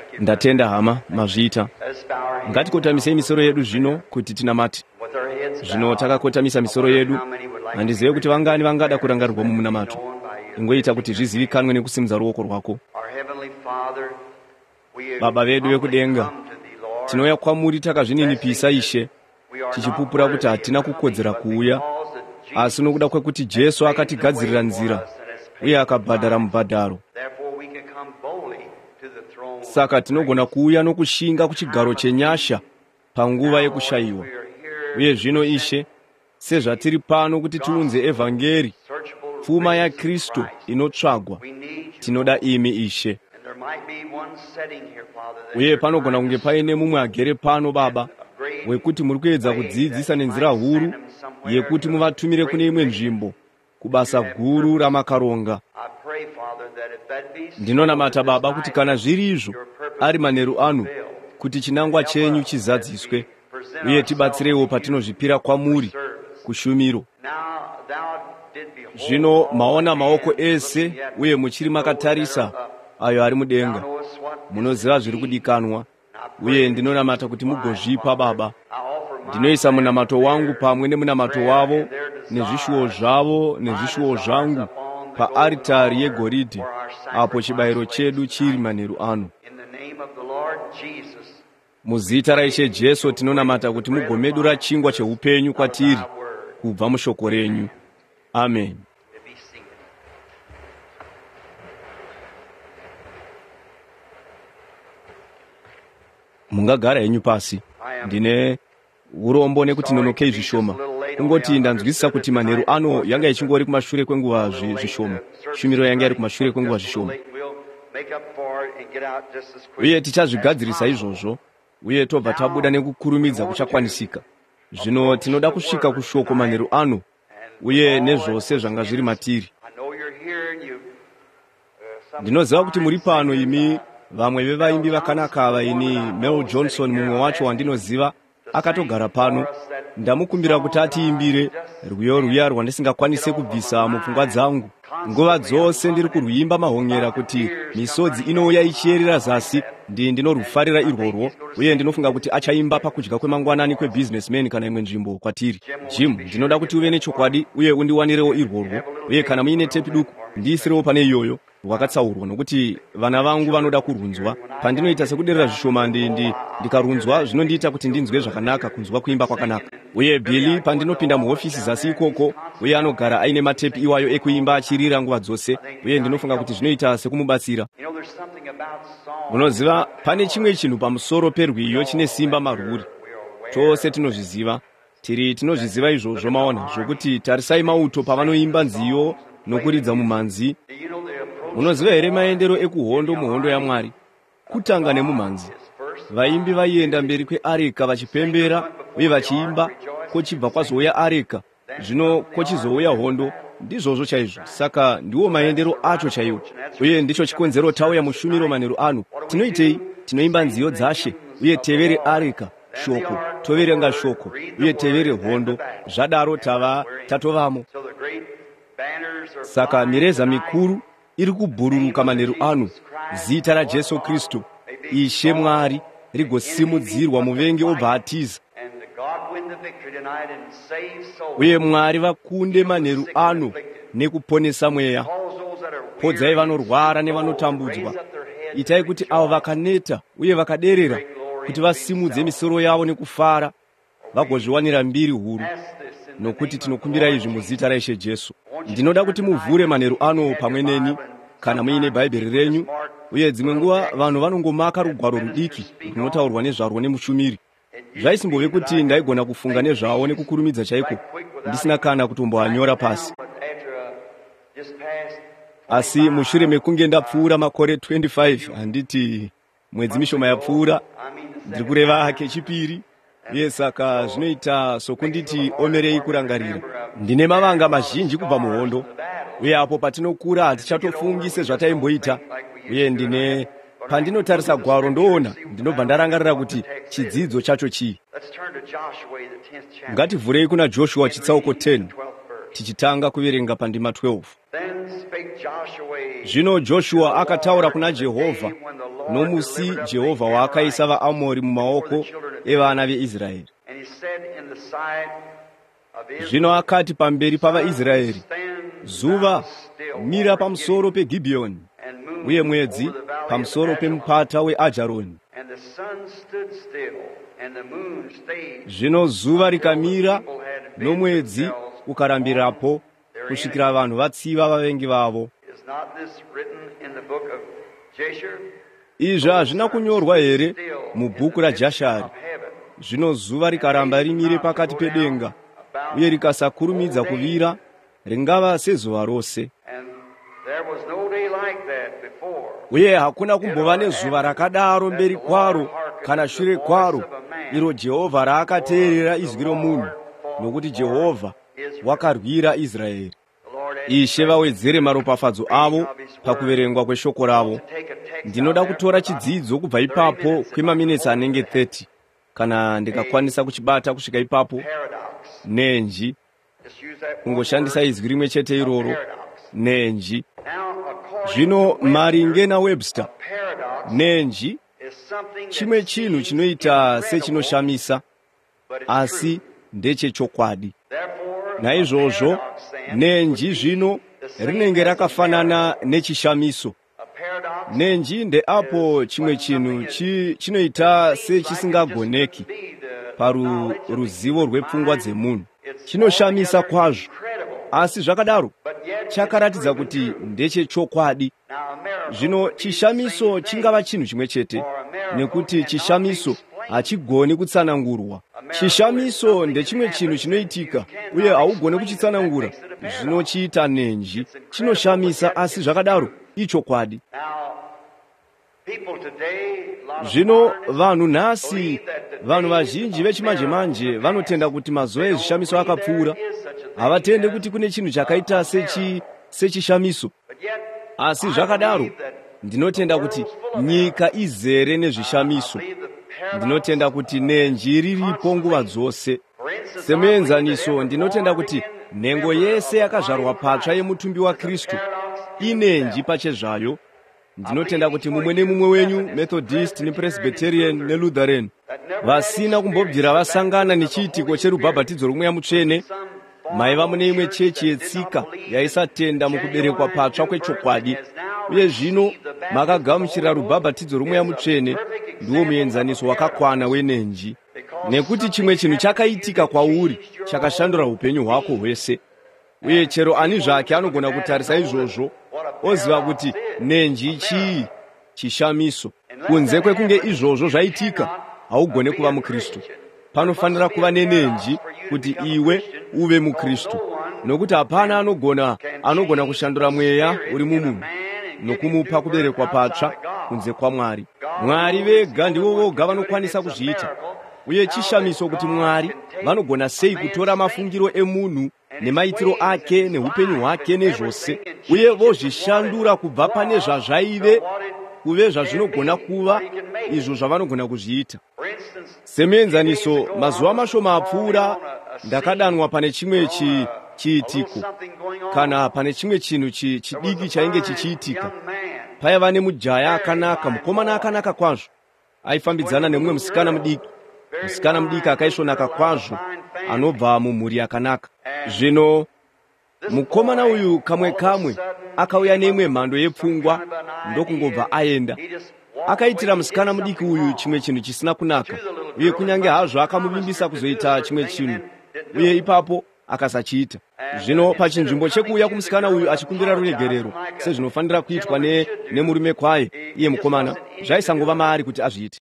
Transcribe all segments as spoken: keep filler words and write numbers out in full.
Ndatenda hama mazvita. Ngatikotamise misoro yedu zvino kuti tinamate. Zvino takakotamisa misoro yedu, handizive kuti vangani vangada kurangarirwa mumunamato. Ingoita kuti zvizivikanwe nekusimudza ruoko rwako. Baba vedu vekudenga, tinouya kwamuri takazvininipisa Ishe, tichipupura kuti hatina kukodzera kuuya, asi nokuda kwekuti Jesu akatigadzirira nzira uye akabhadhara mubhadharo. Saka tinogona kuuya nokushinga kuchigaro chenyasha panguva yekushayiwa. Uye zvino Ishe, sezvatiri pano kuti tiunze evhangeri, pfuma yaKristu inotsvagwa, tinoda imi Ishe. Uye panogona kunge paine mumwe agere pano Baba, wekuti muri kuedza kudzidzisa nenzira huru yekuti muvatumire kune imwe nzvimbo, kubasa guru ramakaronga. Ndinonamata Baba kuti kana zviri izvo ari manheru anu, kuti chinangwa chenyu chizadziswe, uye tibatsirewo patinozvipira kwamuri kushumiro. Zvino maona maoko ese uye muchiri makatarisa ayo ari mudenga. Munoziva zviri kudikanwa, uye ndinonamata kuti mugozvipa Baba. Ndinoisa munamato wangu pamwe nemunamato wavo, nezvishuwo zvavo nezvishuwo zvangu paaritari yegoridhe, apo chibayiro chedu chiri manheru anu. Muzita raIshe Jesu tinonamata kuti mugomedura chingwa cheupenyu kwatiri kubva mushoko renyu. Amen. Mungagara henyu pasi. Ndine urombo nekuti nonokei zvishoma. Ungoti ndanzwisisa kuti manheru ano yanga ichingori kumashure kwenguva zvishoma. Shumiro yanga iri kumashure kwenguva zvishoma. Uye tichazvigadzirisa izvozvo, uye tobva tabuda nekukurumidza kuchakwanisika. Zvino tinoda kusvika kushoko manheru ano, uye nezvose zvanga zviri matiri. Ndinoziva kuti muri pano imi, vamwe vevaimbi vakanaka ava. Ini Mel Johnson, mumwe wacho wandinoziva, akatogara pano. Ndamukumbira kuti atiimbire rwiyo rwiya rwandisingakwanise kubvisa mupfungwa dzangu. Nguva dzose ndiri kurwimba mahonyera kuti misodzi inouya ichiyerera zasi. Ndi ndinorufarira irworwo, uye ndinofunga kuti achaimba pakudya kwemangwanani kwebusinessman kana imwe nzvimbo kwatiri. Jim, ndinoda kuti uve nechokwadi uye undiwanirewo irworwo, uye kana muine tepi duku ndiisirewo pane iyoyo rwakatsaurwa, nokuti vana vangu vanoda kurunzwa. Pandinoita sekuderera zvishoma ndi ndikarunzwa, zvinondiita kuti ndinzwe zvakanaka, kunzwa kuimba kwakanaka. Uye Billy, pandinopinda muhofisi zasi ikoko, uye anogara aine matepi iwayo ekuimba achirira nguva dzose, uye ndinofunga kuti zvinoita sekumubatsira. Munoziva, pane chimwe chinhu pamusoro perwiyo chine simba marwuri. Tose tinozviziva. Tiri tinozviziva izvozvo maona, zvokuti tarisai mauto pavanoimba nziyo nokuridza mumanzi. Munoziva here maendero ekuhondo muhondo yaMwari? Kutanga nemumanzi. Vaimbi vaienda mberi kweareka vachipembera uye vachiimba, kochibva kwazouya areka, zvino kochizouya hondo. Ndizvozvo chaizvo. Saka ndiwo maendero acho chaiwo, uye ndicho chikonzero tauya mushumiro manheru anu. Tinoitei? Tinoimba nziyo dzashe, uye tevere areka, shoko, toverenga shoko, uye tevere hondo. Zvadaro tava tatovamo. Saka mireza mikuru iri kubhururuka manheru anu. Zita raJesu Kristu, Ishe Mwari, rigosimudzirwa, muvengi obva atiza. Uye Mwari vakunde manheru ano nekuponesa mweya. Podzai vanorwara nevanotambudzwa. Itai kuti avo vakaneta uye vakaderera kuti vasimudze misoro yavo nekufara, vagozviwanira mbiri huru. Nokuti tinokumbira izvi muzita raIshe Jesu. Ndinoda kuti muvhure manheru ano pamwe neni, kana muine bhaibheri renyu, uye dzimwe nguva vanhu vanongomaka rugwaro rudiki runotaurwa nezvarwo nemushumiri. Zvaisimbove kuti ndaigona kufunga nezvawo nekukurumidza chaiko, ndisina kana kutomboanyora pasi. Asi mushure mekunge ndapfuura makore twenty-five, handiti mwedzi mishoma yapfuura, ndiri kureva hake chipiri, uye saka zvinoita sokunditi omerei kurangarira. Ndine mavanga mazhinji kubva muhondo, uye apo patinokura hatichatofungi sezvataimboita, uye ndine pandinotarisa gwaro ndoona, ndinobva ndarangarira kuti chidzidzo chacho chii. Ngativhurei kuna Joshua chitsauko ten, tichitanga kuverenga pandima twelve. Then spake Joshua Zvino Joshua akataura kuna Jehovha nomusi Jehovha waakaisa vaAmori mumaoko evana veIsraeri. Zvino akati pamberi pavaIsraeri, zuva mira pamusoro peGibheoni, uye mwedzi pamusoro pemupata weAjaroni. Zvino zuva rikamira nomwedzi ukarambirapo kusvikira vanhu vatsiva vavengi vavo. Izvi hazvina kunyorwa here mubhuku raJashari? Zvino zuva rikaramba rimire pakati pedenga, uye rikasakurumidza kuvira, ringava sezuva rose. Uye hakuna kumbova nezuva rakadaro mberi kwaro kana shure kwaro, iro Jehovha raakateerera izwi romunhu, nokuti Jehovha wakarwira Israeri. Ishe vawedzere maropafadzo avo pakuverengwa kweshoko ravo. Ndinoda kutora chidzidzo kubva ipapo kwemaminitsi anenge thirty, kana ndikakwanisa kuchibata kusvika ipapo. Nenji, kungoshandisa izwi rimwe chete iroro, nenji. Zvino maringe naWebster, nenji chimwe chinhu chinoita sechinoshamisa, asi ndechechokwadi. Naizvozvo nenji zvino rinenge rakafanana nechishamiso. Nenji ndeapo chimwe chinhu chi, chinoita sechisingagoneki paruzivo rwepfungwa dzemunhu. Chinoshamisa kwazvo, asi zvakadaro chakaratidza kuti ndechechokwadi. Zvino chishamiso chingava chinhu chimwe chete, nekuti chishamiso hachigoni kutsanangurwa. Chishamiso ndechimwe chinhu chinoitika, uye haugoni kuchitsanangura. Zvinochiita nenji, chinoshamisa, asi zvakadaro ichokwadi. Zvino vanhu nhasi, vanhu vazhinji vechimanje manje vanotenda kuti mazuva ezvishamiso akapfuura. Havatende kuti kune chinhu chakaita sechi sechishamiso. Asi zvakadaro ndinotenda kuti nyika izere nezvishamiso. Ndinotenda kuti nenji riripo nguva dzose. Semuenzaniso, ndinotenda kuti nhengo yese yakazvarwa patsva yemutumbi waKristu inenji pachezvayo. Ndinotenda kuti mumwe nemumwe wenyu, Methodist nePresbyterian neLutheran, vasina kumbobvira vasangana nechiitiko cherubhabhatidzo rwomweya mutsvene, maiva mune imwe chechi yetsika yaisatenda mukuberekwa patsva kwechokwadi, uye zvino makagamuchira rubhabhatidzo rwomweya mutsvene, ndiwo muenzaniso wakakwana wenenji. Nekuti chimwe chinhu chakaitika kwauri chakashandura upenyu hwako hwese. Uye chero ani zvake anogona kutarisa izvozvo oziva kuti nenji chii? Chishamiso. Kunze kwekunge izvozvo zvaitika, haugone kuva muKristu. Panofanira kuva nenenji kuti iwe uve muKristu, nokuti hapana anogona anogona kushandura mweya uri mumunhu nokumupa kuberekwa patsva kunze kwaMwari. Mwari vega ndivo voga vanokwanisa kuzviita. Uye chishamiso kuti Mwari vanogona sei kutora mafungiro emunhu nemaitiro ake neupenyu hwake nezvose, uye vozvishandura kubva pane zvazvaive kuve zvazvinogona kuva izvo zvavanogona kuzviita. Semuenzaniso, mazuva mashoma apfuura ndakadanwa pane chimwe chi, chiitiko, kana pane chimwe chinhu chi, chidiki chainge chichiitika. Paiva nemujaya akanaka, mukomana akanaka kwazvo, aifambidzana nemumwe musikana mudiki. Musikana mudiki akaisvonaka kwazvo, anobva mumhuri yakanaka. Zvino mukomana uyu kamwe kamwe akauya neimwe mhando yepfungwa, ndokungobva aenda. Akaitira musikana mudiki uyu chimwe chinhu chisina kunaka, uye kunyange hazvo akamuvimbisa kuzoita chimwe chinhu, uye ipapo akasachiita. Zvino pachinzvimbo chekuuya kumusikana uyu achikumbira ruregerero sezvinofanira kuitwa ne, nemurume kwaye, iye mukomana, zvaisangova maari kuti azviite.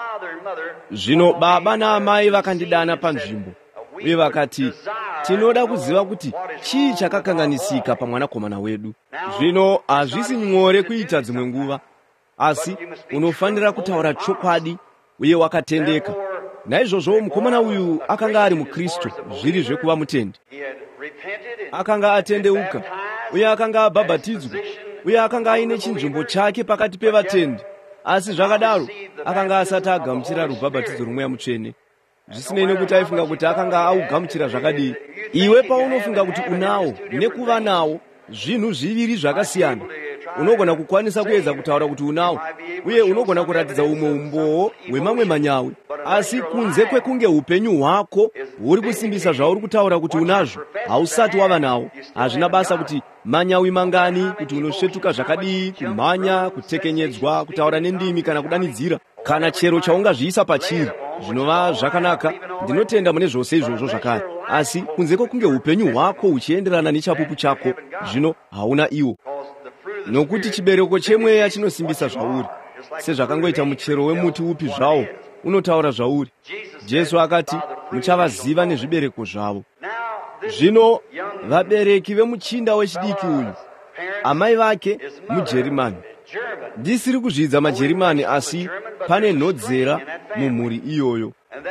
Zvino baba naamai vakandidana panzvimbo, uye vakati, tinoda kuziva kuti chii chakakanganisika pamwanakomana wedu. Zvino hazvisi nyore kuita dzimwe nguva, asi unofanira kutaura chokwadi uye wakatendeka. Naizvozvo mukomana uyu akanga ari muKristu, zviri zvekuva mutendi. Akanga atendeuka, uye akanga abhabhatidzwa, uye akanga aine chinzvimbo chake pakati pevatendi. Asi zvakadaro akanga asati agamuchira rubhabhatidzo rwomweya mutsvene. Zvisinei nekuti aifunga kuti akanga augamuchira zvakadii. Iwe paunofunga kuti unawo nekuva nawo zvinhu zviviri zvakasiyana. unogona kukwanisa kuyedza kutaura kuti unawo, uye unogona kuratidza umwe umbowo wemamwe manyawi, asi kunze kwekunge upenyu hwako huri kusimbisa zvauri kutaura kuti unazvo hausati wava nawo. Hazvina basa kuti manyawi mangani, kuti unosvetuka zvakadii, kumhanya, kutekenyedzwa, kutaura nendimi kana kudanidzira, kana chero chaungazviisa pachiri, zvinova zvakanaka. Ndinotenda mune zvose izvozvo zvakare, asi kunze kwekunge upenyu hwako huchienderana nechapupu chako, zvino hauna iwo. Nokuti chibereko chemweya chinosimbisa zvauri, sezvakangoita muchero wemuti upi zvawo unotaura zvauri. Jesu akati muchavaziva nezvibereko zvavo. Zvino vabereki vemuchinda wechidiki uyu, amai vake muJerimani. Ndisiri kuzvidza maJerimani, asi pane nhodzera mumhuri iyoyo.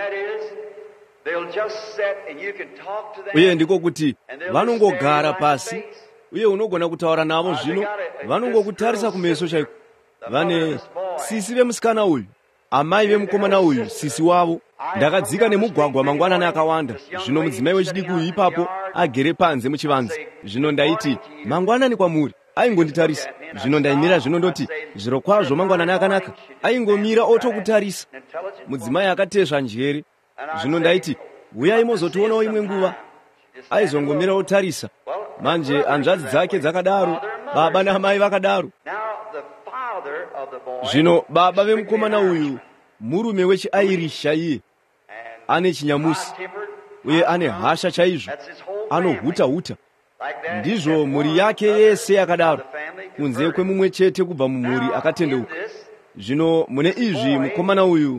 Uye ndiko kuti vanongogara pasi, uye unogona kutaura navo. Zvino vanongokutarisa kumeso chaiko. Vane sisi vemusikana uyu, amai vemukomana uyu, sisi wavo. Ndakadzika nemugwagwa mangwanani akawanda. Zvino mudzimai wechidiki uyu ipapo agere panze muchivanze. Zvino ndaiti mangwanani kwamuri. Aingonditarisa. Zvino ndaimira, zvino ndoti zviro kwazvo mangwanani akanaka. Aingomira otokutarisa. Mudzimai akatezva njere. Zvino ndaiti uyai mozotionawo imwe nguva. Aizongomira otarisa. Manje hanzvadzi dzake dzakadaro, baba namai vakadaro. Zvino baba vemukomana uyu murume wechiairisha, iye ane chinyamusi uye ane hasha chaizvo, anohuta huta. Ndizvo mhuri yake yese yakadaro, kunze kwemumwe chete kubva mumhuri akatendeuka. Zvino mune izvi mukomana uyu,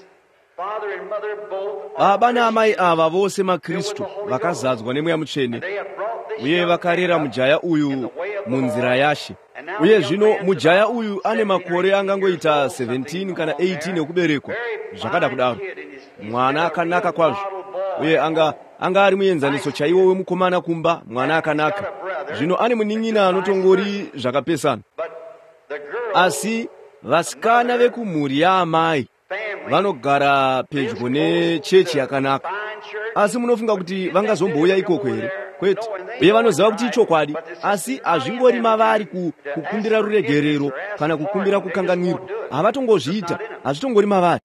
baba naamai ava vose maKristu vakazadzwa nemweya mutsvene, uye vakarera mujaya uyu munzira yaShe. Uye zvino mujaya uyu ane makore angangoita seventeen kana eighteen ekuberekwa, zvakada kudaro. Mwana akanaka kwazvo, uye anga anga ari muenzaniso chaiwo wemukomana kumba, mwana akanaka. Zvino ane munin'ina anotongori zvakapesana. Asi vasikana vekumhuri yaamai vanogara pedyo nechechi yakanaka. Asi munofunga kuti vangazombouya ikoko here? Kwete. Uye vanoziva kuti ichokwadi, asi hazvingori mavari kukumbira ruregerero kana kukumbira kukanganirwa. Havatongozviita, hazvitongori mavari.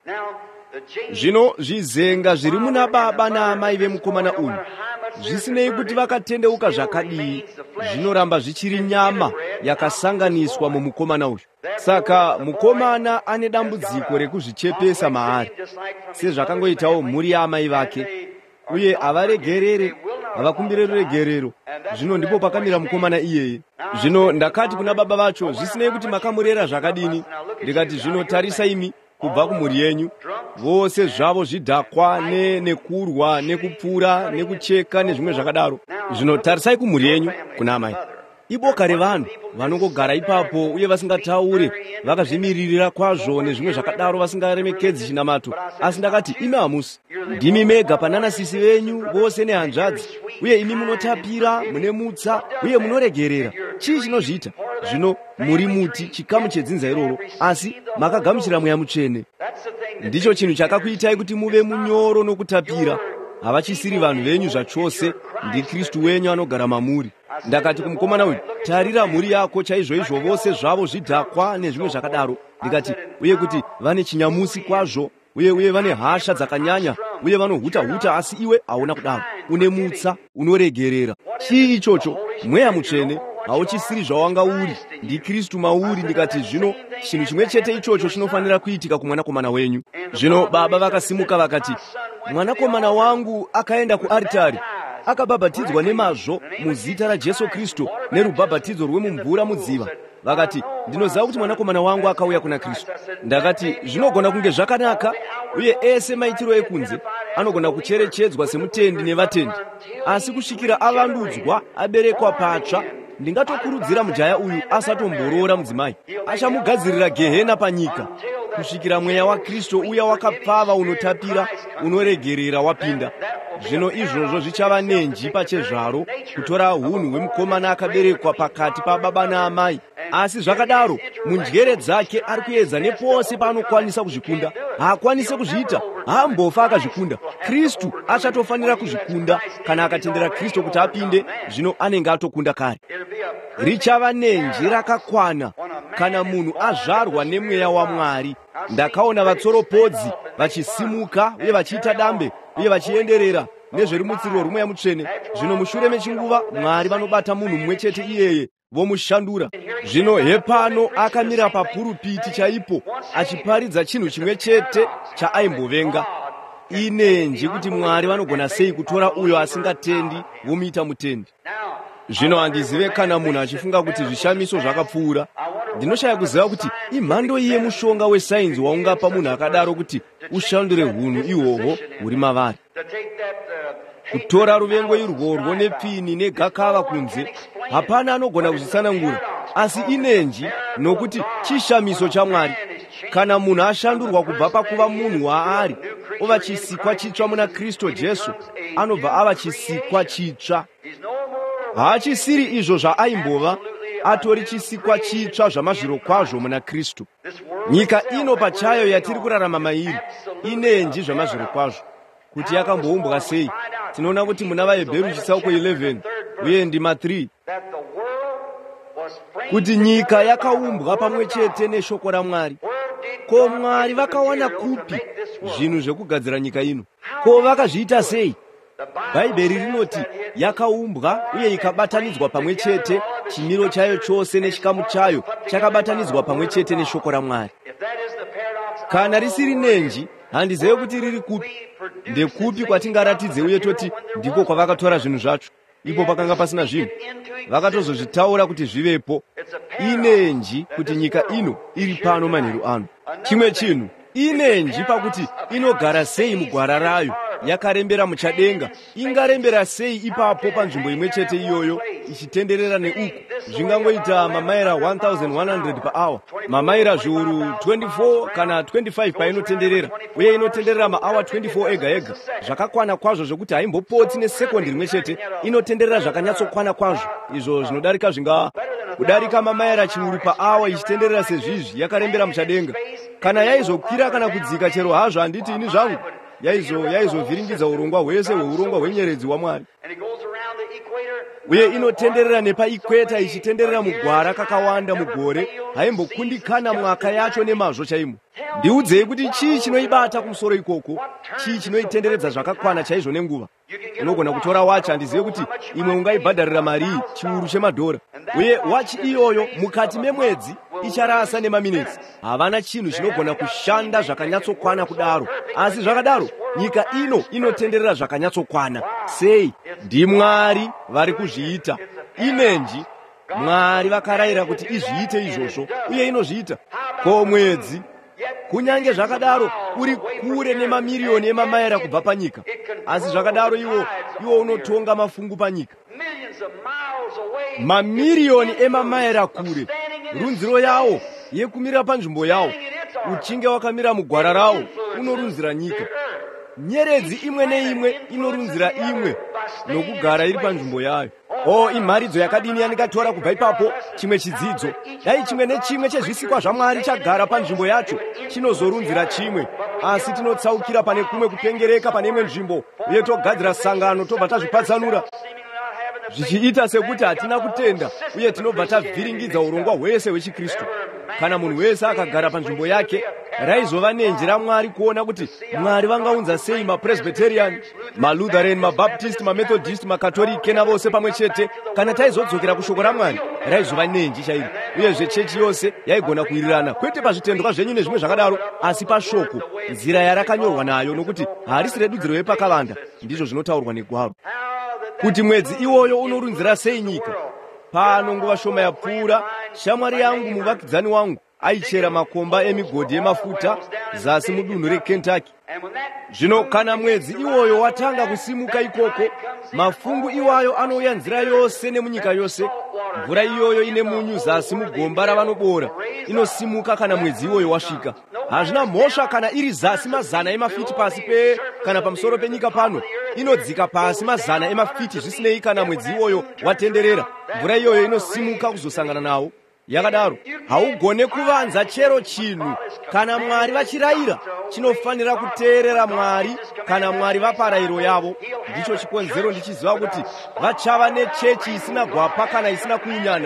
Zvino zvizenga zviri muna baba naamai vemukomana uyu, zvisinei kuti vakatendeuka zvakadii, zvinoramba zvichiri nyama yakasanganiswa mumukomana uyu. Saka mukomana ane dambudziko rekuzvichepesa maari, sezvakangoitawo mhuri yaamai vake, uye havaregerere, havakumbire ruregerero. Zvino ndipo pakamira mukomana iyeye. Zvino ndakati kuna baba vacho, zvisinei kuti makamurera zvakadini, ndikati zvino tarisa imi kubva kumhuri yenyu, vose zvavo zvidhakwa ne nekurwa nekupfura nekucheka nezvimwe zvakadaro. Zvino tarisai kumhuri yenyu, kuna amai. Iboka revanhu vanongogara ipapo uye vasingataure, vakazvimiririra kwazvo nezvimwe zvakadaro, vasingaremekedzi chinamato. Asi ndakati imi hamusi, ndimi mega pananasisi venyu vose nehanzvadzi, uye imi munotapira, mune mutsa uye munoregerera. Chii chinozviita? Zvino muri muti, chikamu chedzinza iroro, asi makagamuchira mweya mutsvene. Ndicho chinhu chakakuitai kuti muve munyoro nokutapira. Havachisiri vanhu venyu zvachose, ndi Kristu wenyu anogara mamuri. Ndakati kumukomana uyu, tarira mhuri yako chaizvo izvo, vose zvavo zvidhakwa nezvimwe zvakadaro. Ndikati uye kuti vane chinyamusi kwazvo, uye uye vane hasha dzakanyanya, uye vanohuta huta, asi iwe hauna kudaro. Une mutsa, unoregerera. Chii ichocho? Mweya mutsvene. Hauchisiri zvawanga uri, ndi Kristu mauri. Ndikati zvino chinhu chimwe chete ichocho chinofanira kuitika kumwanakomana wenyu. Zvino baba vakasimuka vakati, mwanakomana wangu akaenda kuaritari, akabhabhatidzwa nemazvo muzita raJesu Kristu nerubhabhatidzo rwemumvura mudziva. Vakati ndinoziva kuti mwanakomana wangu akauya kuna Kristu. Ndakati zvinogona kunge zvakanaka, uye ese maitiro ekunze anogona kucherechedzwa semutendi nevatendi, asi kusvikira avandudzwa, aberekwa patsva, ndingatokurudzira mujaya uyu asatomborora mudzimai. Achamugadzirira gehena panyika, kusvikira mweya waKristu uya wakapfava, unotapira, unoregerera wapinda. Zvino izvozvo zvichava nenji pachezvaro, kutora hunhu hwemukomana akaberekwa pakati pababa naamai. Asi zvakadaro, munjere dzake ari kuedza nepose paanokwanisa kuzvikunda. Haakwanise kuzviita, haambofa akazvikunda. Kristu achatofanira kuzvikunda. Kana akatendera Kristu kuti apinde, zvino anenge atokunda kare. richava nenji rakakwana kana munhu azvarwa nemweya waMwari. Ndakaona vatsoropodzi vachisimuka uye vachiita dambe uye vachienderera nezverimutsiriro rumweya mutsvene. Zvino mushure mechinguva Mwari vanobata munhu mumwe chete iyeye vomushandura. Zvino hepano akamira papurupiti chaipo achiparidza chinhu chimwe chete chaaimbovenga. Inenji kuti Mwari vanogona sei kutora uyo asingatendi vomuita mutendi. Zvino handizive kana munhu achifunga kuti zvishamiso zvakapfuura. Ndinoshaya kuziva kuti imhando iye mushonga wesainzi waungapa munhu akadaro kuti ushandure hunhu ihwohwo huri mavari. Kutora ruvengo irworwo nepfini negakava kunze, hapana anogona kuzvitsanangura, asi inenji nokuti chishamiso chaMwari. Kana munhu ashandurwa kubva pakuva munhu waari ova chisikwa chitsva muna Kristu Jesu, anobva ava chisikwa chitsva. Haachisiri izvo zvaaimbova, atori chisikwa chitsva zvamazviro kwazvo muna Kristu. Nyika ino pachayo yatiri kurarama mairi inenji zvamazviro kwazvo. Kuti yakamboumbwa sei, tinoona kuti muna vaHebheru chitsauko eleven uye ndima three kuti nyika yakaumbwa pamwe chete neshoko raMwari. Ko Mwari vakawana kupi zvinhu zvekugadzira nyika ino? Ko vakazviita sei? Bhaibheri rinoti yakaumbwa uye ikabatanidzwa pamwe chete, chimiro chayo chose nechikamu chayo chakabatanidzwa pamwe chete neshoko raMwari. Kana risiri nenji, handizive kuti riri kupi. Ndekupi kwatingaratidze uye toti ndiko kwavakatora zvinhu zvacho? Ipo pakanga pasina zvinhu, vakatozozvitaura kuti zvivepo. Inenji kuti nyika ino iri pano manheru ano. Chimwe chinhu, inenji pakuti inogara sei mugwara rayo, yakarembera muchadenga. Ingarembera sei ipapo panzvimbo imwe chete iyoyo ichitenderera neuku? Zvingangoita mamaira one thousand one hundred per hour, mamaira zviuru twenty-four kana twenty-five painotenderera, uye inotenderera maawa twenty-four ega ega. Zvakakwana kwazvo zvokuti haimbopotsi nesekondi rimwe chete, inotenderera zvakanyatsokwana kwazvo. Izvo zvinodarika zvinga kudarika mamaira chiuru paawa ichitenderera sezvizvi yakarembera muchadenga. Kana yaizokwira kana kudzika chero hazvo handiti ini zvangu, yaizo yaizovhiringidza urongwa hwese hweurongwa hwenyeredzi waMwari. Uye inotenderera nepaikweta ichitenderera mugwara kakawanda mugore, haimbokundikana mwaka yacho nemazvo chaimo. Ndiudzei kuti chii chinoibata kumusoro ikoko, chii chinoitenderedza zvakakwana chaizvo nenguva. Unogona kutora wachi, handizive kuti imwe ungaibhadharira mari chiuru chemadhora. Uye wachi iyoyo mukati memwedzi icharasa nemaminitsi. Havana chinhu chinogona kushanda zvakanyatsokwana kudaro. Asi zvakadaro, nyika ino inotenderera zvakanyatsokwana. Sei? NdiMwari vari kuzviita. Inenji Mwari vakarayira kuti izviite izvozvo, uye inozviita. Ko mwedzi, kunyange zvakadaro uri kure nemamiriyoni emamaira kubva panyika, asi zvakadaro iwo iwo unotonga mafungu panyika. Mamiriyoni emamaira kure, runziro yawo yekumira panzvimbo yawo, uchinge wakamira mugwara rawo unorunzira nyika. Nyeredzi imwe neimwe inorunzira imwe nokugara iri panzvimbo yayo. O, imharidzo yakadini yandikatora kubva ipapo! Chimwe chidzidzo, dai chimwe nechimwe chezvisikwa zvaMwari chagara panzvimbo yacho chinozorunzira chimwe. Asi tinotsaukira pane kumwe kupengereka pane imwe nzvimbo, uye togadzira sangano tobva tazvipatsanura, zvichiita sekuti hatina kutenda, uye tinobva tavhiringidza urongwa hwese hwechiKristu. Kana munhu wese akagara panzvimbo yake, raizova nenji raMwari kuona kuti Mwari vangaunza sei mapresbyterian, malutheran, mabaptist, mamethodist, makatolike navose pamwe chete. Kana taizodzokera kushoko raMwari, raizova nenji chairo, uye zvechechi yose yaigona kuwirirana, kwete pazvitendwa zvenyu nezvimwe zvakadaro, asi pashoko, nzira yarakanyorwa nayo, nokuti harisi redudziro yepakavanda, ndizvo zvinotaurwa negwaro. Kuti mwedzi iwoyo unorunzira sei nyika. Pano nguva shoma yapfuura, shamwari yangu muvakidzani wangu aichera makomba emigodhi emafuta zasi mudunhu reKentucky. Zvino kana mwedzi iwoyo watanga kusimuka ikoko, mafungu iwayo anouya nzira yose nemunyika yose. Mvura iyoyo ine munyu zasi mugomba ravanobora inosimuka kana mwedzi iwoyo wasvika. Hazvina mhosva kana iri zasi mazana emafiti pasi pe kana pamusoro penyika pano, inodzika pasi mazana emafiti zvisinei kana mwedzi iwoyo watenderera. Mvura iyoyo inosimuka kuzosangana nawo. Yakadaro, haugone kuvanza chero chinhu. Kana Mwari vachirayira, chinofanira kuteerera Mwari. Kana Mwari vapa rayiro yavo, ndicho chikonzero ndichiziva kuti vachava nechechi isina gwapa kana isina kuunyana.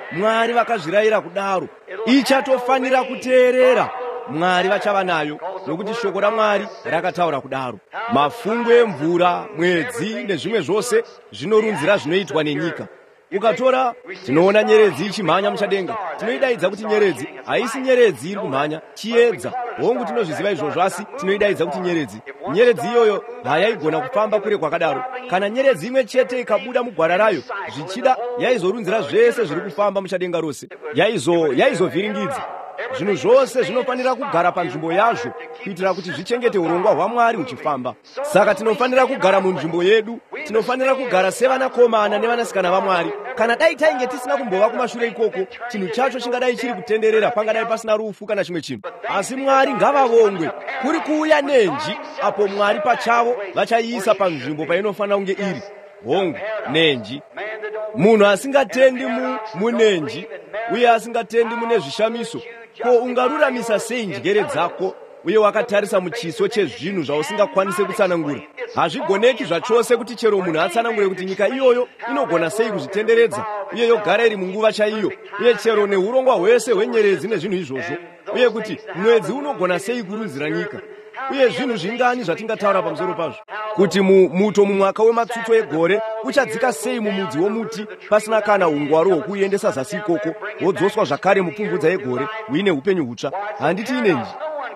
Mwari vakazvirayira kudaro. Ichatofanira kuteerera. Mwari vachava nayo, nokuti shoko raMwari rakataura kudaro. Mafungu emvura, mwedzi nezvimwe zvose zvinorunzira zvinoitwa nenyika. Ukatora, tinoona nyeredzi ichimhanya muchadenga. Tinoidaidza kuti nyeredzi, haisi nyeredzi iri kumhanya, chiedza. Hongu tinozviziva izvozvo, asi tinoidaidza kuti nyeredzi. Nyeredzi iyoyo hayaigona kufamba kure kwakadaro. Kana nyeredzi imwe chete ikabuda mugwara rayo, zvichida yaizorunzira zvese zviri kufamba muchadenga rose. Yaizo yaizovhiringidza. Zvinhu zvose zvinofanira kugara panzvimbo yazvo kuitira kuti zvichengete urongwa hwaMwari huchifamba. Saka tinofanira kugara munzvimbo yedu, tinofanira kugara sevanakomana nevanasikana vaMwari. Kana dai tainge tisina kumbova kumashure ikoko, chinhu chacho chingadai chiri kutenderera, pangadai pasina rufu kana chimwe chinhu. Asi Mwari ngavavongwe, kuri kuuya nenji apo Mwari pachavo vachaisa panzvimbo painofanira kunge iri. Hongu, nenji. Munhu asingatendi mu munenji uye asingatendi mune zvishamiso, ko ungaruramisa sei njere dzako uye wakatarisa muchiso chezvinhu zvausingakwanise kutsanangura? Hazvigoneki zvachose kuti chero munhu atsanangure kuti nyika iyoyo inogona sei kuzvitenderedza uye yogara iri munguva chaiyo, uye chero neurongwa hwese hwenyeredzi nezvinhu izvozvo, uye kuti mwedzi unogona sei kurunzira nyika. Uye zvinhu zvingani zvatingataura pamusoro pazvo? Kuti mu, muto mumwaka wematsutso egore uchadzika sei mumudzi womuti pasina kana ungwaro hwokuendesa zasi ikoko, wodzoswa zvakare mupfumvudza yegore uine upenyu hutsva? Handiti inenji?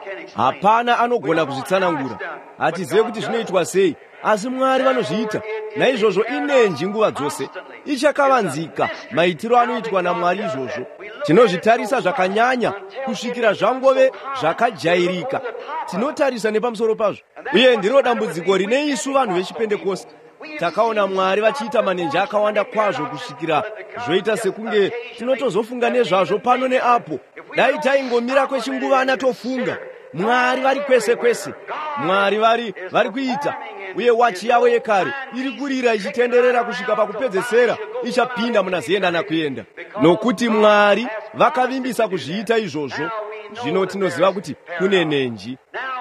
Hapana anogona kuzvitsanangura. Hatizive kuti zvinoitwa sei, asi Mwari vanozviita. Naizvozvo inenji nguva dzose. Ichakavanzika maitiro anoitwa naMwari izvozvo. Tinozvitarisa zvakanyanya kusvikira zvangove zvakajairika. Tinotarisa nepamusoro pazvo. Uye ndiro dambudziko rine isu vanhu vechiPentekoste. Takaona Mwari vachiita manenji akawanda kwazvo kusvikira zvoita sekunge tinotozofunga nezvazvo pano neapo. Dai taingomira kwechinguvana tofunga. Mwari vari kwese kwese. Mwari vari vari kuita, uye wachi yavo yekare iri kurira ichitenderera kusvika pakupedzesera ichapinda muna ziyendana kuenda. Nokuti Mwari vakavimbisa kuzviita izvozvo. Zvino tinoziva kuti kune nenji.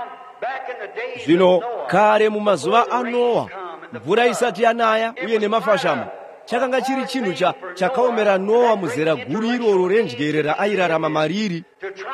Zvino kare mumazuva aNoa, mvura isati yanaya uye nemafashama, chakanga chiri chinhu cha chakaomera Noa muzera guru iroro rendyerera airarama mariri,